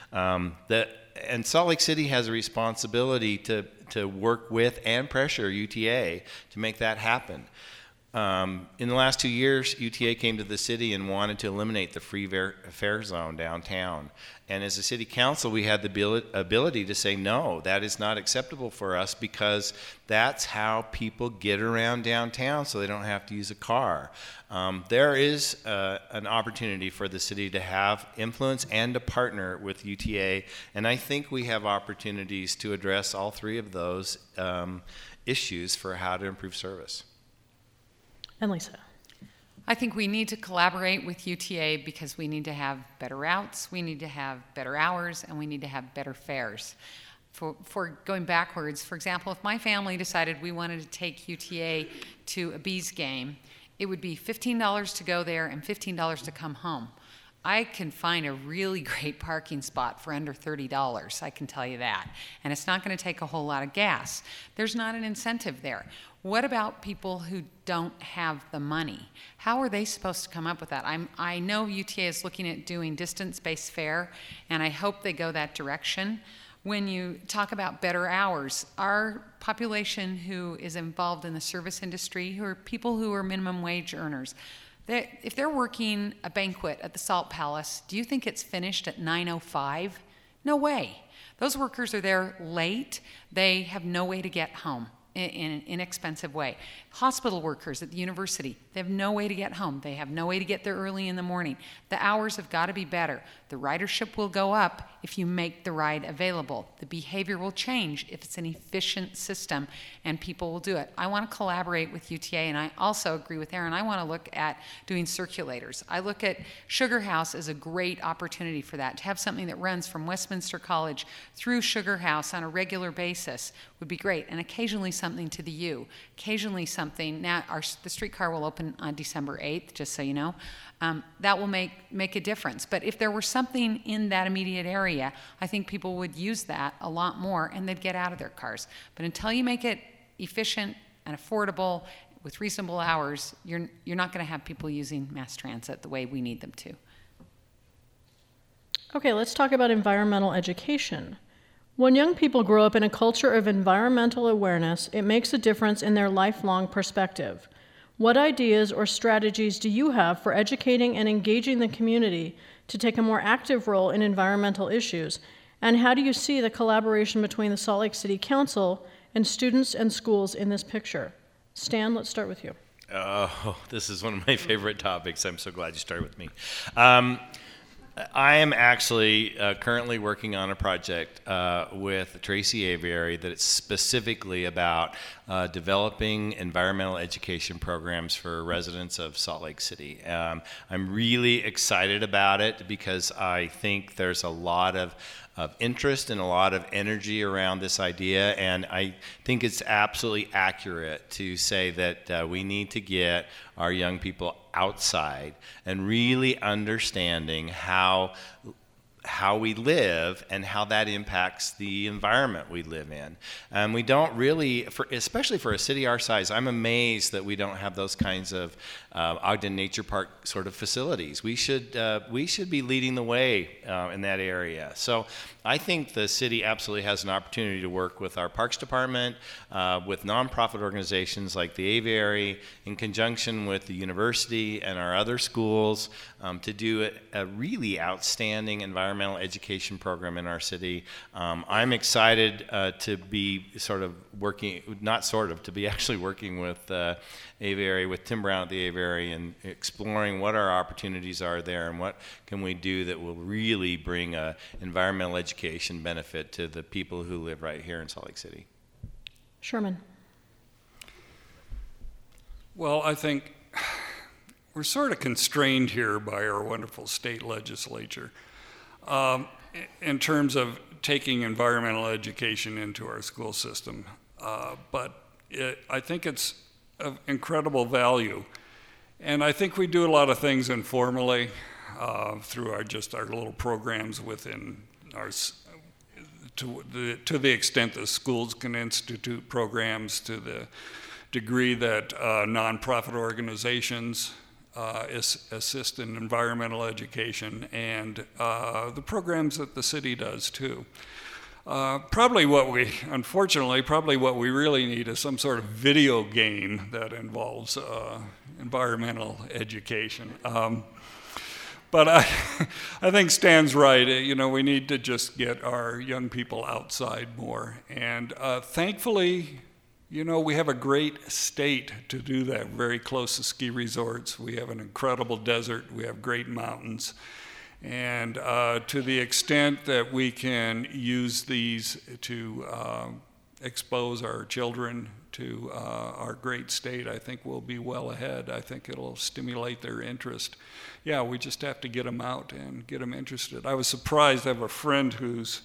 C: And Salt Lake City has a responsibility to work with and pressure UTA to make that happen. In the last 2 years, UTA came to the city and wanted to eliminate the free fare zone downtown. And as a city council, we had the ability to say, no, that is not acceptable for us because that's how people get around downtown so they don't have to use a car. There is an opportunity for the city to have influence and to partner with UTA. And I think we have opportunities to address all three of those issues for how to improve service.
A: And Lisa.
F: I think we need to collaborate with UTA because we need to have better routes, we need to have better hours, and we need to have better fares. For going backwards, for example, if my family decided we wanted to take UTA to a Bees game, it would be $15 to go there and $15 to come home. I can find a really great parking spot for under $30, I can tell you that. And it's not going to take a whole lot of gas. There's not an incentive there. What about people who don't have the money? How are they supposed to come up with that? I know UTA is looking at doing distance-based fare, and I hope they go that direction. When you talk about better hours, our population who is involved in the service industry, who are people who are minimum wage earners, if they're working a banquet at the Salt Palace, do you think it's finished at 9:05? No way. Those workers are there late. They have no way to get home. in an inexpensive way. Hospital workers at the university, they have no way to get home. They have no way to get there early in the morning. The hours have got to be better. The ridership will go up if you make the ride available. The behavior will change if it's an efficient system, and people will do it. I want to collaborate with UTA, and I also agree with Aaron. I want to look at doing circulators. I look at Sugar House as a great opportunity for that. To have something that runs from Westminster College through Sugar House on a regular basis would be great, and occasionally something to the U. Occasionally something. Now, the streetcar will open on December 8th, just so you know. That will make a difference. But if there were something in that immediate area, I think people would use that a lot more, and they'd get out of their cars. But until you make it efficient and affordable with reasonable hours, you're not going to have people using mass transit the way we need them to.
A: Okay, let's talk about environmental education. When young people grow up in a culture of environmental awareness, it makes a difference in their lifelong perspective. What ideas or strategies do you have for educating and engaging the community to take a more active role in environmental issues? And how do you see the collaboration between the Salt Lake City Council and students and schools in this picture? Stan, let's start with you.
C: Oh, this is one of my favorite topics. I'm so glad you started with me. I am actually currently working on a project with Tracy Aviary that is specifically about developing environmental education programs for residents of Salt Lake City. I'm really excited about it because I think there's a lot of interest and a lot of energy around this idea, and I think it's absolutely accurate to say that we need to get our young people outside and really understanding how we live and how that impacts the environment we live in. And we don't really, especially for a city our size, I'm amazed that we don't have those kinds of Ogden Nature Park sort of facilities. We should be leading the way in that area. So I think the city absolutely has an opportunity to work with our Parks Department, with nonprofit organizations like the Aviary, in conjunction with the university and our other schools, to do a really outstanding environmental education program in our city. I'm excited to be actually working with Aviary, with Tim Brown at the Aviary, and exploring what our opportunities are there and what can we do that will really bring a environmental education benefit to the people who live right here in Salt Lake City.
A: Sherman.
B: Well, I think we're sort of constrained here by our wonderful state legislature in terms of taking environmental education into our school system. But I think it's of incredible value. And I think we do a lot of things informally through our little programs within our, to the extent that schools can institute programs, to the degree that nonprofit organizations assist in environmental education, and the programs that the city does too. Probably what we really need is some sort of video game that involves environmental education. But I think Stan's right. We need to just get our young people outside more. And thankfully, we have a great state to do that. Very close to ski resorts. We have an incredible desert. We have great mountains. And to the extent that we can use these to expose our children to our great state, I think we'll be well ahead. I think it'll stimulate their interest. Yeah, we just have to get them out and get them interested. I was surprised. I have a friend who's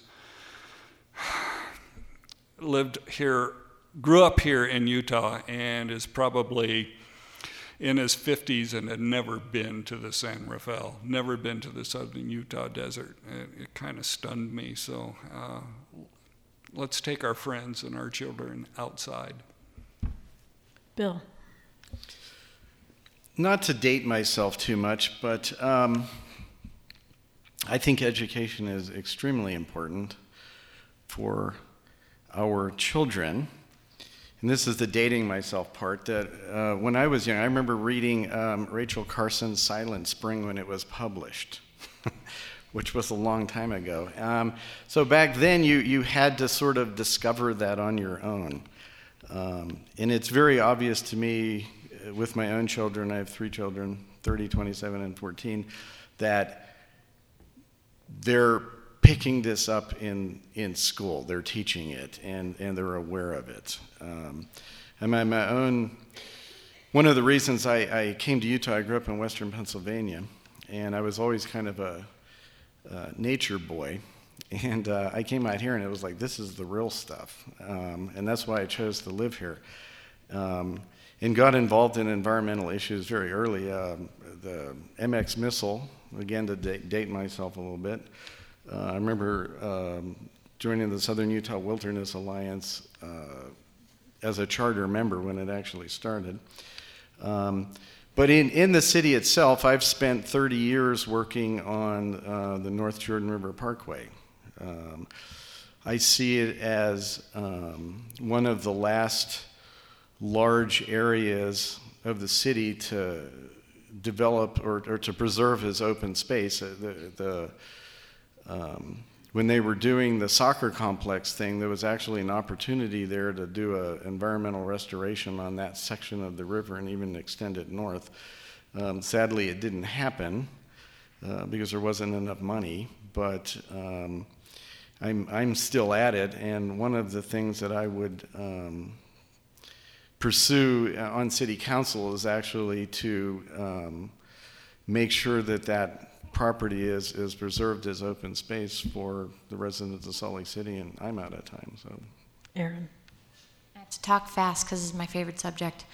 B: grew up here in Utah, and is probably in his 50s and had never been to the San Rafael, never been to the southern Utah desert. It kind of stunned me. So let's take our friends and our children outside.
A: Bill.
D: Not to date myself too much, but I think education is extremely important for our children. And this is the dating myself part, that when I was young, I remember reading Rachel Carson's Silent Spring when it was published, which was a long time ago. So back then, you had to sort of discover that on your own. And it's very obvious to me, with my own children, I have 3 children, 30, 27, and 14, that they're picking this up in school. They're teaching it, and they're aware of it. And my own, one of the reasons I came to Utah, I grew up in western Pennsylvania, and I was always kind of a nature boy. And I came out here and it was like, this is the real stuff. And that's why I chose to live here. And got involved in environmental issues very early. The MX missile, again to date myself a little bit, I remember joining the Southern Utah Wilderness Alliance as a charter member when it actually started. But in the city itself, I've spent 30 years working on the North Jordan River Parkway. I see it as one of the last large areas of the city to develop or to preserve as open space. When they were doing the soccer complex thing, there was actually an opportunity there to do an environmental restoration on that section of the river and even extend it north. Sadly, it didn't happen because there wasn't enough money, but I'm still at it, and one of the things that I would pursue on city council is actually to make sure that that property is preserved as open space for the residents of Salt Lake City, and I'm out of time. So,
A: Erin.
E: I have to talk fast because it's my favorite subject.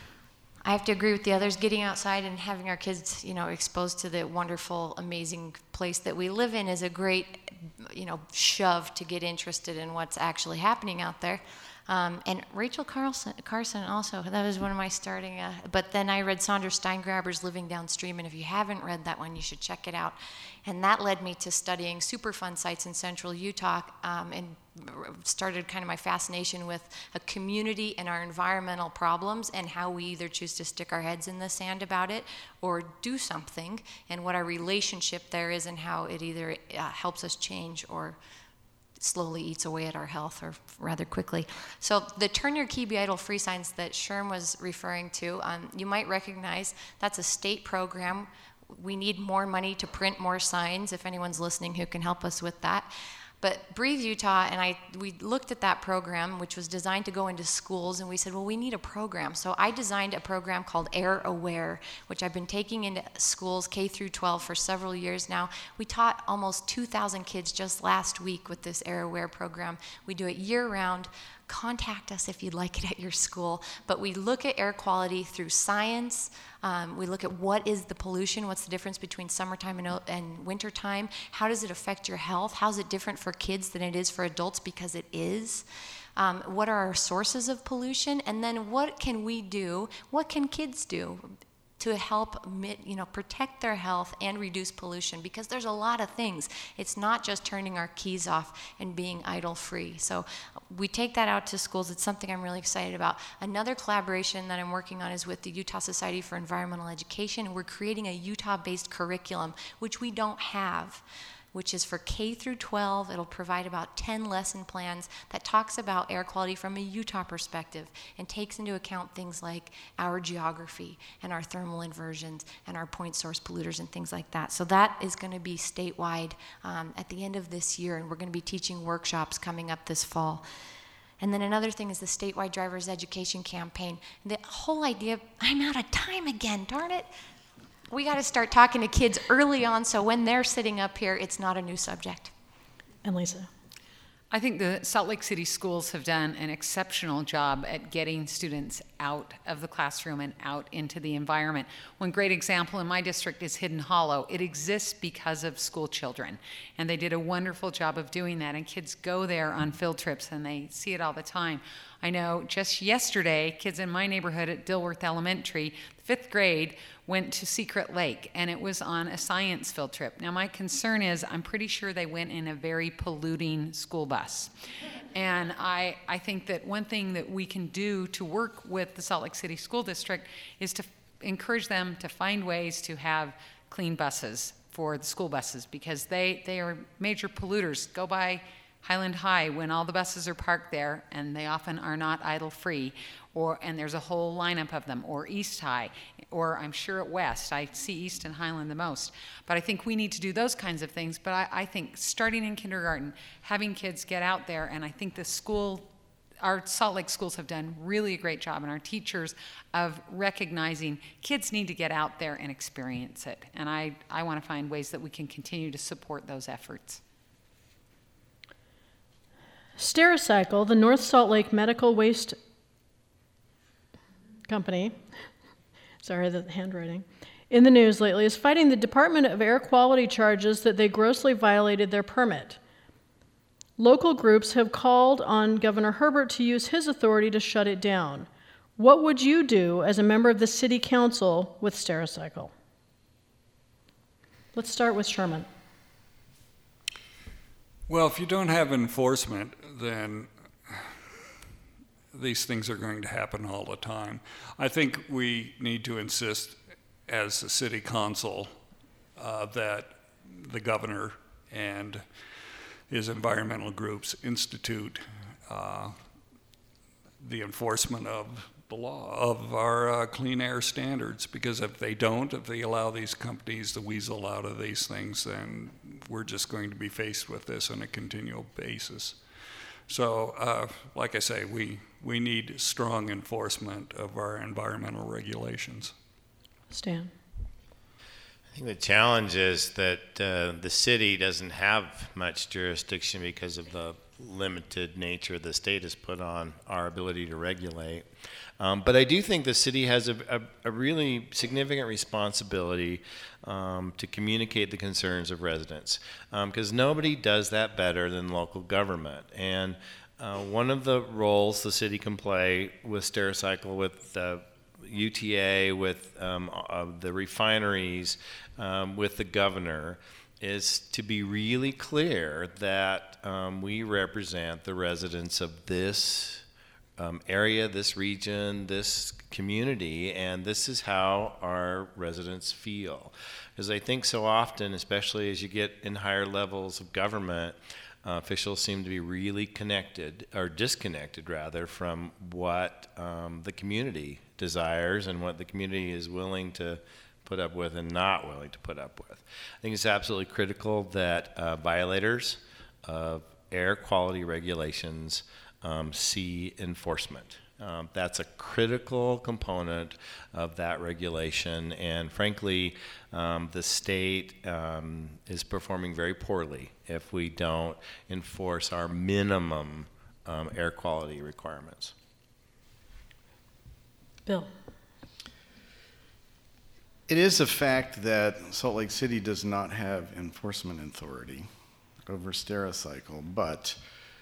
E: I have to agree with the others. Getting outside and having our kids, exposed to the wonderful, amazing place that we live in is a great, shove to get interested in what's actually happening out there. And Rachel Carson also, that was one of my starting, but then I read Saunders Steingraber's Living Downstream, and if you haven't read that one, you should check it out. And that led me to studying Superfund sites in central Utah, and started kind of my fascination with a community and our environmental problems and how we either choose to stick our heads in the sand about it or do something, and what our relationship there is and how it either helps us change or slowly eats away at our health, or rather quickly. So the Turn Your Key Be Idle free signs that Sherm was referring to, you might recognize that's a state program. We need more money to print more signs, if anyone's listening who can help us with that. But Breathe Utah and we looked at that program, which was designed to go into schools, and we said, well, we need a program. So I designed a program called Air Aware, which I've been taking into schools K through 12 for several years now. We taught almost 2,000 kids just last week with this Air Aware program. We do it year-round. Contact us if you'd like it at your school. But we look at air quality through science. We look at what is the pollution, what's the difference between summertime and wintertime, how does it affect your health, how is it different for kids than it is for adults, because it is. What are our sources of pollution, and then what can we do, what can kids do to help protect their health and reduce pollution, because there's a lot of things. It's not just turning our keys off and being idle free. So we take that out to schools. It's something I'm really excited about. Another collaboration that I'm working on is with the Utah Society for Environmental Education. We're creating a Utah-based curriculum, which we don't have, which is for K through 12. It'll provide about 10 lesson plans that talks about air quality from a Utah perspective and takes into account things like our geography and our thermal inversions and our point source polluters and things like that. So that is going to be statewide at the end of this year, and we're going to be teaching workshops coming up this fall. And then another thing is the statewide driver's education campaign. The whole idea, I'm out of time again, darn it. We got to start talking to kids early on, so when they're sitting up here, it's not a new subject.
A: And Lisa.
F: I think the Salt Lake City schools have done an exceptional job at getting students out of the classroom and out into the environment. One great example in my district is Hidden Hollow. It exists because of school children, and they did a wonderful job of doing that, and kids go there on field trips, and they see it all the time. I know just yesterday, kids in my neighborhood at Dilworth Elementary, 5th grade, went to Secret Lake, and it was on a science field trip. Now, my concern is I'm pretty sure they went in a very polluting school bus. And I think that one thing that we can do to work with the Salt Lake City School District is to encourage them to find ways to have clean buses for the school buses, because they are major polluters. Go by Highland High, when all the buses are parked there, and they often are not idle-free, and there's a whole lineup of them, or East High, or I'm sure at West. I see East and Highland the most. But I think we need to do those kinds of things. But I think starting in kindergarten, having kids get out there, and I think our Salt Lake schools have done really a great job, and our teachers of recognizing kids need to get out there and experience it. And I want to find ways that we can continue to support those efforts.
A: Stericycle, the North Salt Lake Medical Waste Company, sorry, the handwriting, in the news lately is fighting the Department of Air Quality charges that they grossly violated their permit. Local groups have called on Governor Herbert to use his authority to shut it down. What would you do as a member of the City Council with Stericycle? Let's start with Sherman.
B: Well, if you don't have enforcement, then these things are going to happen all the time. I think we need to insist as a city council that the governor and his environmental groups institute the enforcement of the law, of our clean air standards, because if they don't, if they allow these companies to weasel out of these things, then we're just going to be faced with this on a continual basis. So, like I say, we need strong enforcement of our environmental regulations.
A: Stan.
C: I think the challenge is that the city doesn't have much jurisdiction because of the limited nature the state has put on our ability to regulate. But I do think the city has a really significant responsibility to communicate the concerns of residents, because nobody does that better than local government. And one of the roles the city can play with Stericycle, with the UTA, with the refineries, with the governor, is to be really clear that we represent the residents of this area, this region, this community, and this is how our residents feel. Because I think so often, especially as you get in higher levels of government, officials seem to be really connected, or disconnected rather, from what the community desires and what the community is willing to put up with and not willing to put up with. I think it's absolutely critical that violators of air quality regulations see enforcement. That's a critical component of that regulation, and frankly, the state is performing very poorly if we don't enforce our minimum air quality requirements.
A: Bill.
D: It is a fact that Salt Lake City does not have enforcement authority over Stericycle, but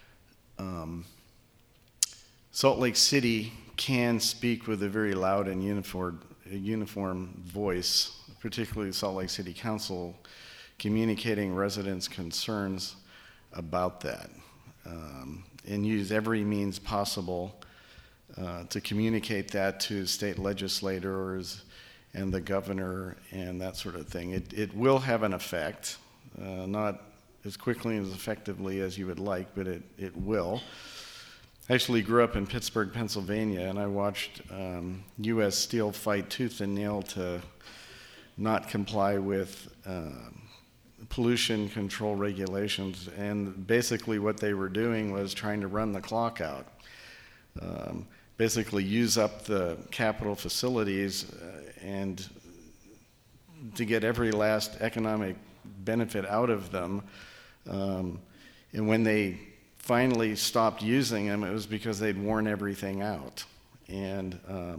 D: Salt Lake City can speak with a very loud and uniform voice, particularly Salt Lake City Council, communicating residents' concerns about that, and use every means possible to communicate that to state legislators and the governor and that sort of thing. It will have an effect, not as quickly and as effectively as you would like, but it will. I actually grew up in Pittsburgh, Pennsylvania, and I watched U.S. Steel fight tooth and nail to not comply with pollution control regulations, and basically what they were doing was trying to run the clock out. Basically use up the capital facilities and to get every last economic benefit out of them. And when they finally stopped using them, it was because they'd worn everything out. And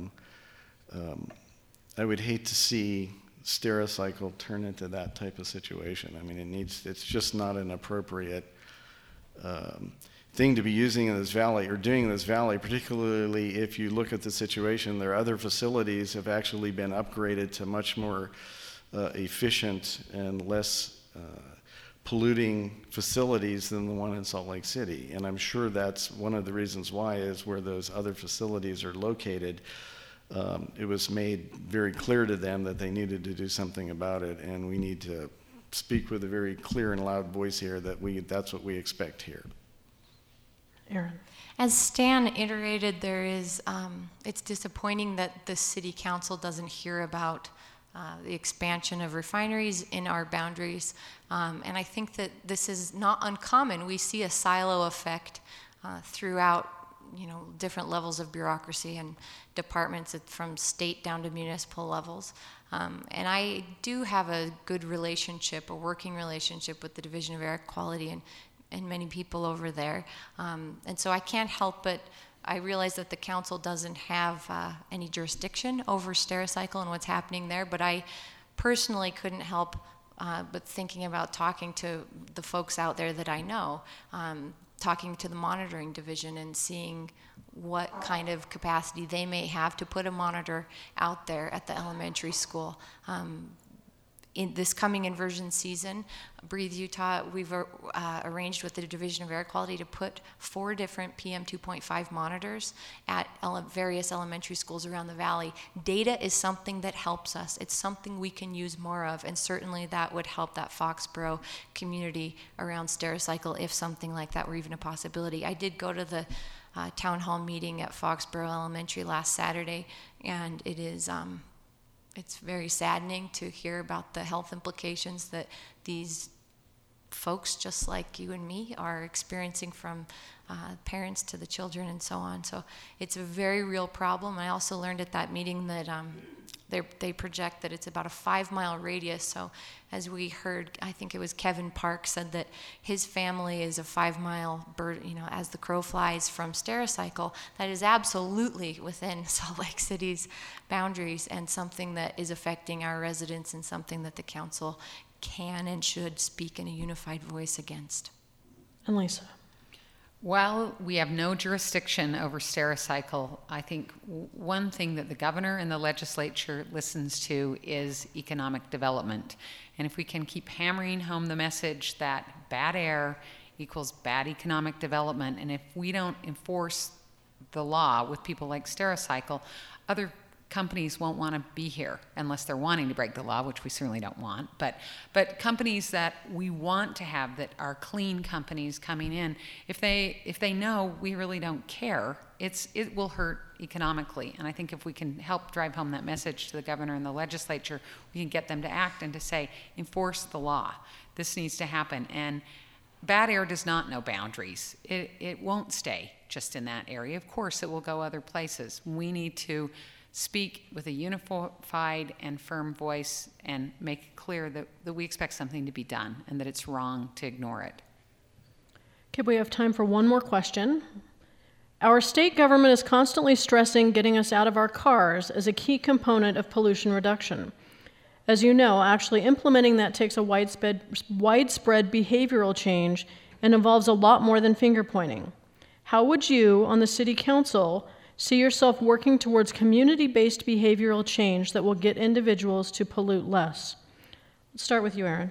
D: I would hate to see Stericycle turn into that type of situation. I mean, it's just not an appropriate thing to be using in this valley or doing in this valley, particularly if you look at the situation. Their other facilities have actually been upgraded to much more efficient and less polluting facilities than the one in Salt Lake City. And I'm sure that's one of the reasons why is where those other facilities are located. It was made very clear to them that they needed to do something about it, and we need to speak with a very clear and loud voice here that that's what we expect here.
A: Aaron.
E: As Stan iterated, it's disappointing that the city council doesn't hear about the expansion of refineries in our boundaries. And I think that this is not uncommon. We see a silo effect throughout, different levels of bureaucracy and departments from state down to municipal levels. And I do have a good relationship, a working relationship with the Division of Air Quality and many people over there. And so I can't help but I realize that the council doesn't have any jurisdiction over Stericycle and what's happening there, but I personally couldn't help but thinking about talking to the folks out there that I know, talking to the monitoring division and seeing what kind of capacity they may have to put a monitor out there at the elementary school. In this coming inversion season, Breathe Utah, we've arranged with the Division of Air Quality to put 4 different PM 2.5 monitors at various elementary schools around the valley. Data is something that helps us. It's something we can use more of, and certainly that would help that Foxborough community around Stericycle if something like that were even a possibility. I did go to the town hall meeting at Foxborough Elementary last Saturday, and it is it's very saddening to hear about the health implications that these folks, just like you and me, are experiencing from parents to the children and so on. So it's a very real problem. I also learned at that meeting that they project that it's about a 5-mile radius. So as we heard, I think it was Kevin Park said that his family is a 5-mile bird, as the crow flies from Stericycle. That is absolutely within Salt Lake City's boundaries and something that is affecting our residents and something that the council can and should speak in a unified voice against.
A: And Lisa.
F: While we have no jurisdiction over Stericycle, I think one thing that the governor and the legislature listens to is economic development. And if we can keep hammering home the message that bad air equals bad economic development, and if we don't enforce the law with people like Stericycle, other companies won't want to be here unless they're wanting to break the law, which we certainly don't want. But companies that we want to have that are clean companies coming in, if they know we really don't care, it will hurt economically. And I think if we can help drive home that message to the governor and the legislature, we can get them to act and to say, enforce the law. This needs to happen. And bad air does not know boundaries. It won't stay just in that area. Of course, it will go other places. We need to speak with a unified and firm voice and make it clear that we expect something to be done and that it's wrong to ignore it.
A: Okay, we have time for one more question. Our state government is constantly stressing getting us out of our cars as a key component of pollution reduction. As you know, actually implementing that takes a widespread behavioral change and involves a lot more than finger pointing. How would you, on the city council, see yourself working towards community-based behavioral change that will get individuals to pollute less? Let's start with you, Aaron.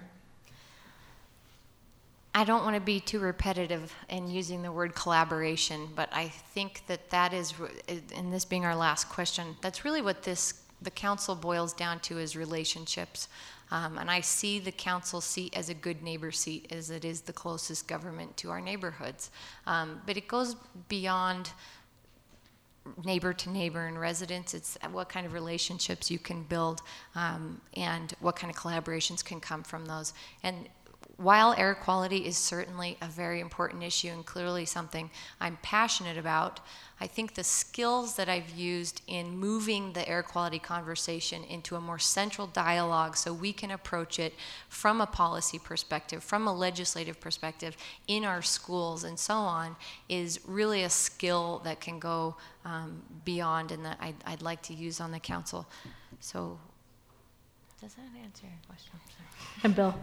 E: I don't want to be too repetitive in using the word collaboration, but I think that is, and this being our last question, that's really what the council boils down to is relationships. And I see the council seat as a good neighbor seat, as it is the closest government to our neighborhoods. But it goes beyond neighbor to neighbor and residents. It's what kind of relationships you can build and what kind of collaborations can come from those. And while air quality is certainly a very important issue and clearly something I'm passionate about, I think the skills that I've used in moving the air quality conversation into a more central dialogue so we can approach it from a policy perspective, from a legislative perspective, in our schools and so on, is really a skill that can go beyond and that I'd like to use on the council. So, does that answer your question? Sorry.
A: And Bill.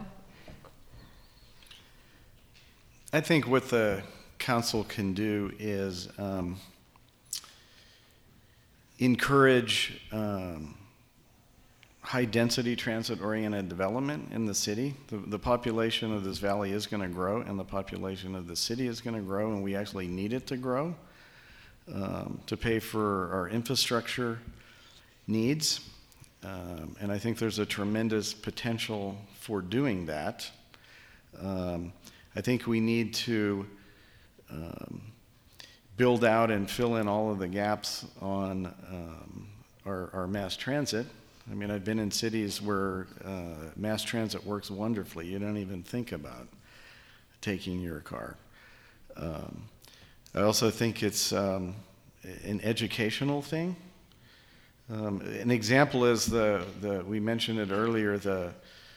D: I think what the council can do is encourage high-density transit-oriented development in the city. The population of this valley is going to grow, and the population of the city is going to grow, and we actually need it to grow to pay for our infrastructure needs. And I think there's a tremendous potential for doing that. I think we need to build out and fill in all of the gaps on our mass transit. I mean, I've been in cities where mass transit works wonderfully. You don't even think about taking your car. I also think it's an educational thing. An example is we mentioned it earlier, the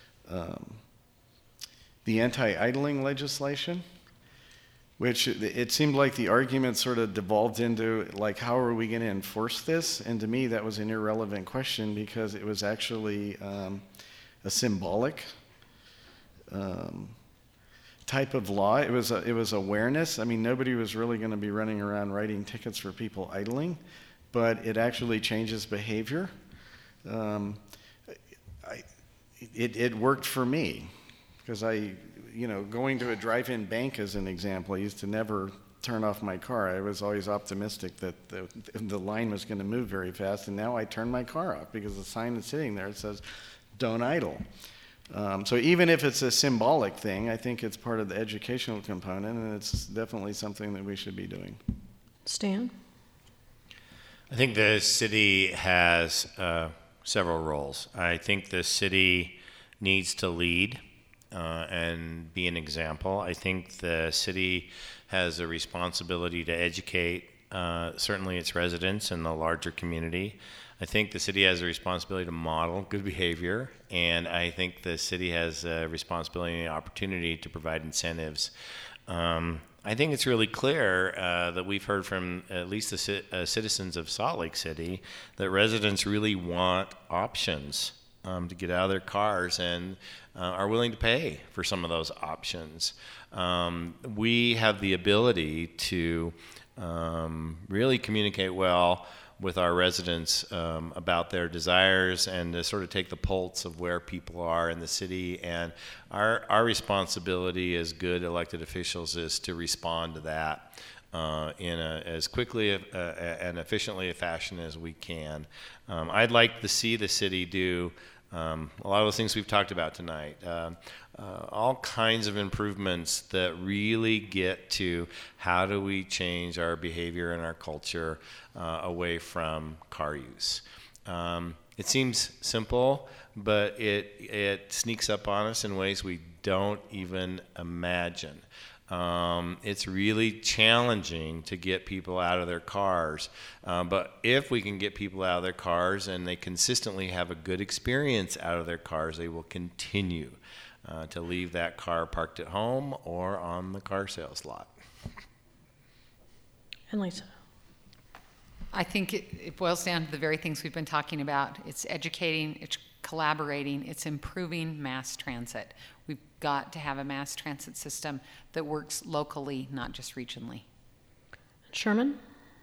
D: anti-idling legislation, which it seemed like the argument sort of devolved into, like, how are we going to enforce this? And to me, that was an irrelevant question because it was actually a symbolic type of law. It was awareness. I mean, nobody was really going to be running around writing tickets for people idling, but it actually changes behavior. It worked for me because going to a drive-in bank as an example, I used to never turn off my car. I was always optimistic that the line was going to move very fast, and now I turn my car off because the sign is sitting there. It says, "Don't idle." So even if it's a symbolic thing, I think it's part of the educational component, and it's definitely something that we should be doing.
A: Stan?
C: I think the city has several roles. I think the city needs to lead and be an example. I think the city has a responsibility to educate certainly its residents and the larger community. I think the city has a responsibility to model good behavior, and I think the city has a responsibility and opportunity to provide incentives. I think it's really clear that we've heard from at least the citizens of Salt Lake City that residents really want options to get out of their cars and are willing to pay for some of those options. We have the ability to really communicate well with our residents about their desires and to sort of take the pulse of where people are in the city. And our responsibility as good elected officials is to respond to that in as quickly and efficiently a fashion as we can. I'd like to see the city do a lot of those things we've talked about tonight. All kinds of improvements that really get to how do we change our behavior and our culture away from car use. It seems simple, but it sneaks up on us in ways we don't even imagine. It's really challenging to get people out of their cars, but if we can get people out of their cars and they consistently have a good experience out of their cars, they will continue to leave that car parked at home or on the car sales lot.
A: And Lisa?
F: I think it boils down to the very things we've been talking about. It's educating, it's collaborating, it's improving mass transit. We've got to have a mass transit system that works locally, not just regionally.
A: Sherman?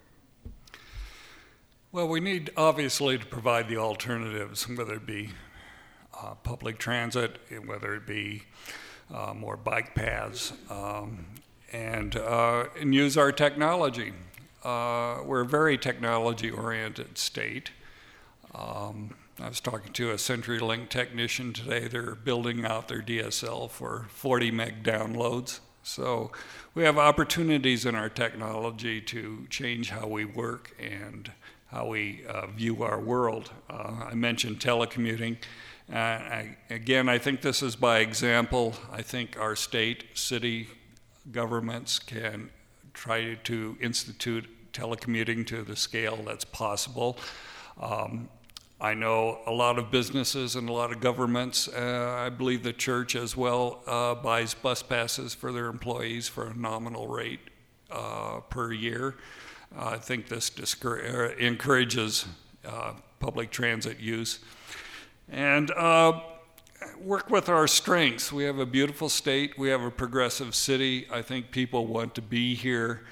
B: Well, we need obviously to provide the alternatives, whether it be public transit, whether it be more bike paths, and use our technology. We're a very technology-oriented state. I was talking to a CenturyLink technician today. They're building out their DSL for 40 meg downloads. So we have opportunities in our technology to change how we work and how we view our world. I mentioned telecommuting. Again, I think this is by example. I think our state, city governments can try to institute telecommuting to the scale that's possible. I know a lot of businesses and a lot of governments, I believe the church as well, buys bus passes for their employees for a nominal rate per year. I think this encourages public transit use. And work with our strengths. We have a beautiful state. We have a progressive city. I think people want to be here.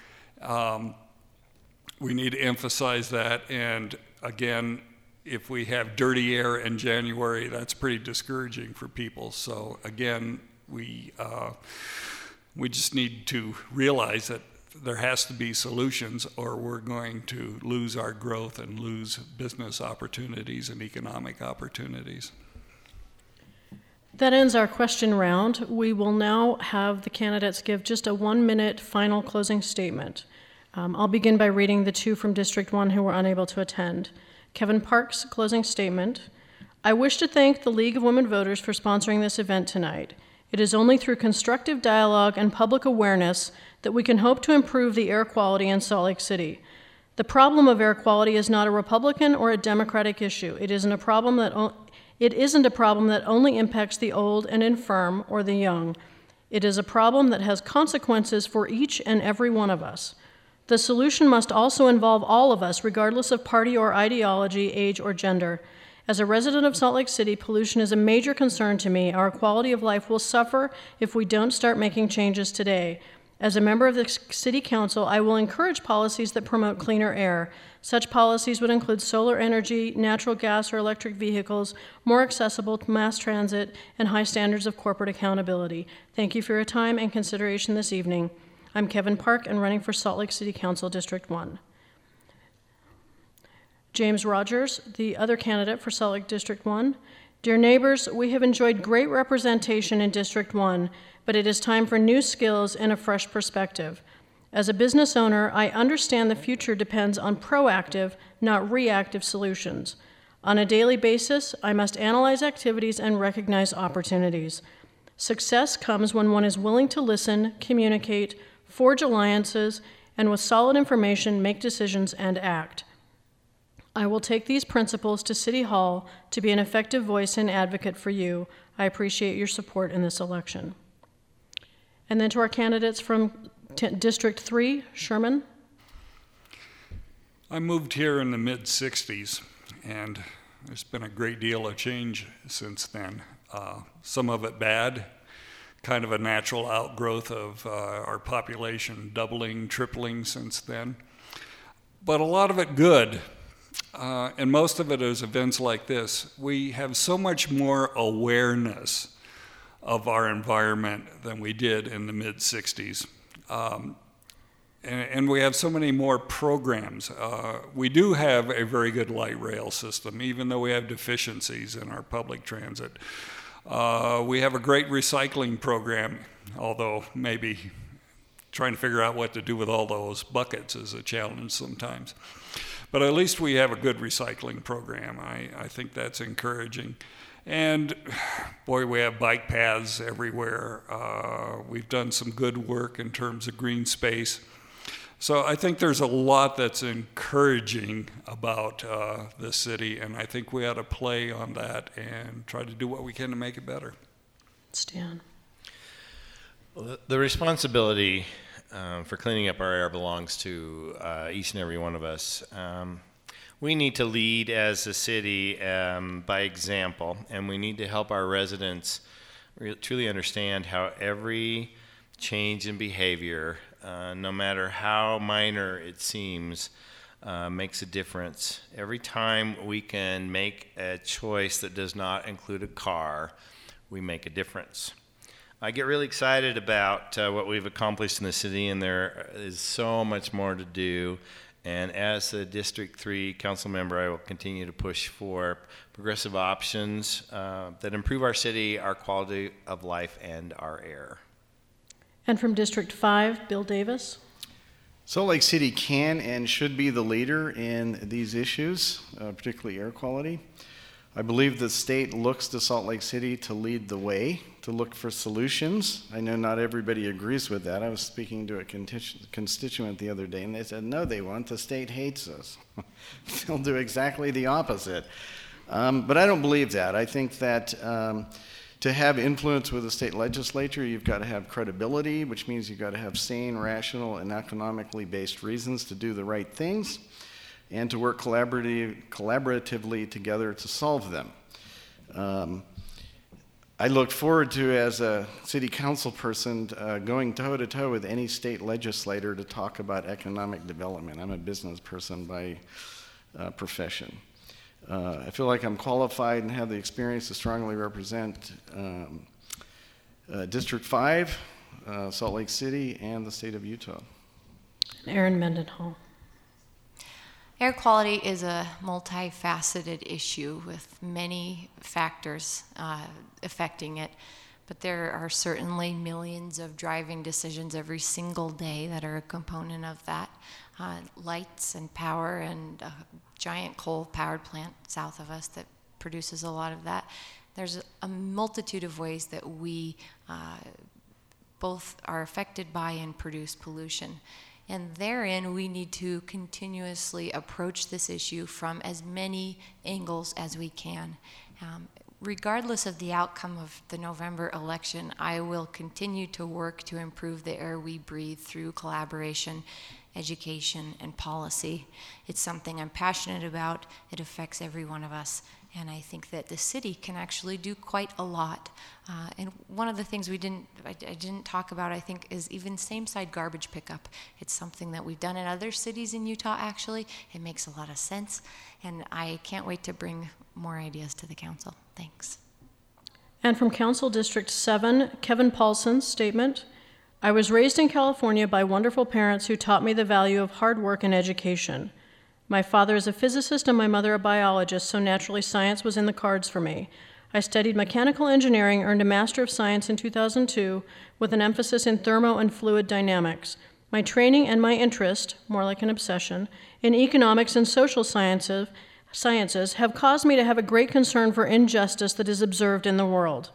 B: We need to emphasize that. And again, if we have dirty air in January, that's pretty discouraging for people. So again, we just need to realize that there has to be solutions, or we're going to lose our growth and lose business opportunities and economic opportunities.
A: That ends our question round. We will now have the candidates give just a 1-minute final closing statement. I'll begin by reading the two from District 1 who were unable to attend. Kevin Park's closing statement. I wish to thank the League of Women Voters for sponsoring this event tonight. It is only through constructive dialogue and public awareness that we can hope to improve the air quality in Salt Lake City. The problem of air quality is not a Republican or a Democratic issue. It isn't a problem that only impacts the old and infirm or the young. It is a problem that has consequences for each and every one of us. The solution must also involve all of us, regardless of party or ideology, age, or gender. As a resident of Salt Lake City, pollution is a major concern to me. Our quality of life will suffer if we don't start making changes today. As a member of the City Council, I will encourage policies that promote cleaner air. Such policies would include solar energy, natural gas or electric vehicles, more accessible mass transit, and high standards of corporate accountability. Thank you for your time and consideration this evening. I'm Kevin Park and running for Salt Lake City Council District 1. James Rogers, the other candidate for Salt Lake District 1. Dear neighbors, we have enjoyed great representation in District 1, but it is time for new skills and a fresh perspective. As a business owner, I understand the future depends on proactive, not reactive solutions. On a daily basis, I must analyze activities and recognize opportunities. Success comes when one is willing to listen, communicate, forge alliances, and with solid information, make decisions and act. I will take these principles to City Hall to be an effective voice and advocate for you. I appreciate your support in this election. And then to our candidates from District 3, Sherman.
B: I moved here in the mid-'60s, and there's been a great deal of change since then. Some of it bad, kind of a natural outgrowth of our population doubling, tripling since then. But a lot of it good. And most of it is events like this. We have so much more awareness of our environment than we did in the mid-'60s. And we have so many more programs. We do have a very good light rail system, even though we have deficiencies in our public transit. We have a great recycling program, although maybe trying to figure out what to do with all those buckets is a challenge sometimes. But at least we have a good recycling program. I think that's encouraging. And boy, we have bike paths everywhere. We've done some good work in terms of green space. So I think there's a lot that's encouraging about this city, and I think we ought to play on that and try to do what we can to make it better.
A: Stan.
C: Well, the responsibility for cleaning up our air belongs to each and every one of us. We need to lead as a city by example, and we need to help our residents truly understand how every change in behavior, no matter how minor it seems, makes a difference. Every time we can make a choice that does not include a car, we make a difference. I get really excited about what we've accomplished in the city, and there is so much more to do. And as a District 3 council member, I will continue to push for progressive options that improve our city, our quality of life, and our air.
A: And from District 5, Bill Davis.
D: Salt Lake City can and should be the leader in these issues, particularly air quality. I believe the state looks to Salt Lake City to lead the way, to look for solutions. I know not everybody agrees with that. I was speaking to a constituent the other day, and they said, no, they won't. The state hates us. They'll do exactly the opposite. But I don't believe that. I think that to have influence with the state legislature, you've got to have credibility, which means you've got to have sane, rational, and economically based reasons to do the right things, and to work collaboratively together to solve them. I look forward to, as a city council person, going toe-to-toe with any state legislator to talk about economic development. I'm a business person by profession. I feel like I'm qualified and have the experience to strongly represent District 5, Salt Lake City, and the state of Utah.
A: Erin Mendenhall.
E: Air quality is a multifaceted issue with many factors affecting it, but there are certainly millions of driving decisions every single day that are a component of that. Lights and power and a giant coal-powered plant south of us that produces a lot of that. There's a multitude of ways that we both are affected by and produce pollution. And therein, we need to continuously approach this issue from as many angles as we can. Regardless of the outcome of the November election, I will continue to work to improve the air we breathe through collaboration, education, and policy. It's something I'm passionate about. It affects every one of us. And I think that the city can actually do quite a lot. And one of the things I didn't talk about, I think, is even same-side garbage pickup. It's something that we've done in other cities in Utah, actually. It makes a lot of sense. And I can't wait to bring more ideas to the council. Thanks.
A: And from Council District 7, Kevin Paulson's statement, I was raised in California by wonderful parents who taught me the value of hard work and education. My father is a physicist and my mother a biologist, so naturally science was in the cards for me. I studied mechanical engineering, earned a Master of Science in 2002 with an emphasis in thermo and fluid dynamics. My training and my interest, more like an obsession, in economics and social sciences have caused me to have a great concern for injustice that is observed in the world.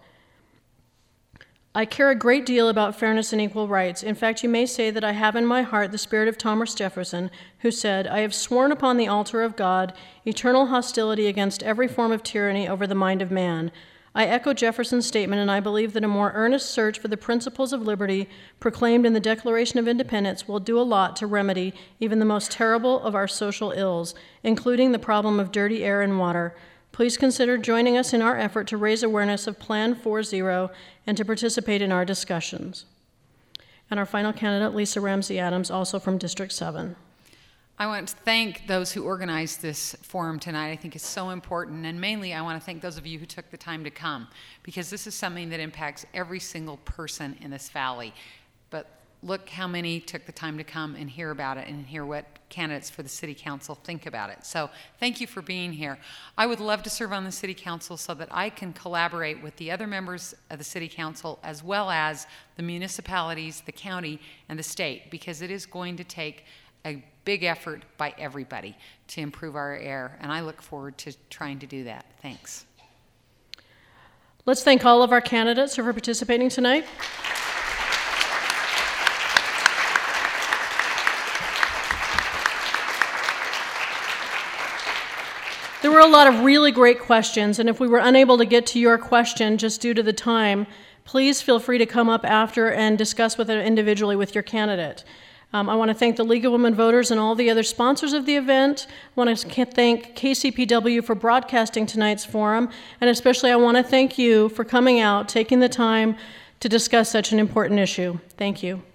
A: I care a great deal about fairness and equal rights. In fact, you may say that I have in my heart the spirit of Thomas Jefferson, who said, I have sworn upon the altar of God eternal hostility against every form of tyranny over the mind of man. I echo Jefferson's statement, and I believe that a more earnest search for the principles of liberty proclaimed in the Declaration of Independence will do a lot to remedy even the most terrible of our social ills, including the problem of dirty air and water. Please consider joining us in our effort to raise awareness of Plan 4.0 and to participate in our discussions. And our final candidate, Lisa Ramsey Adams, also from District 7.
F: I want to thank those who organized this forum tonight. I think it's so important. And mainly, I want to thank those of you who took the time to come, because this is something that impacts every single person in this valley. But look how many took the time to come and hear about it and hear what candidates for the city council think about it. So thank you for being here. I would love to serve on the city council so that I can collaborate with the other members of the city council as well as the municipalities, the county, and the state, because it is going to take a big effort by everybody to improve our air, and I look forward to trying to do that. Thanks.
A: Let's thank all of our candidates for participating tonight. There were a lot of really great questions, and if we were unable to get to your question just due to the time, please feel free to come up after and discuss with it individually with your candidate. I want to thank the League of Women Voters and all the other sponsors of the event. I want to thank KCPW for broadcasting tonight's forum, and especially I want to thank you for coming out, taking the time to discuss such an important issue. Thank you.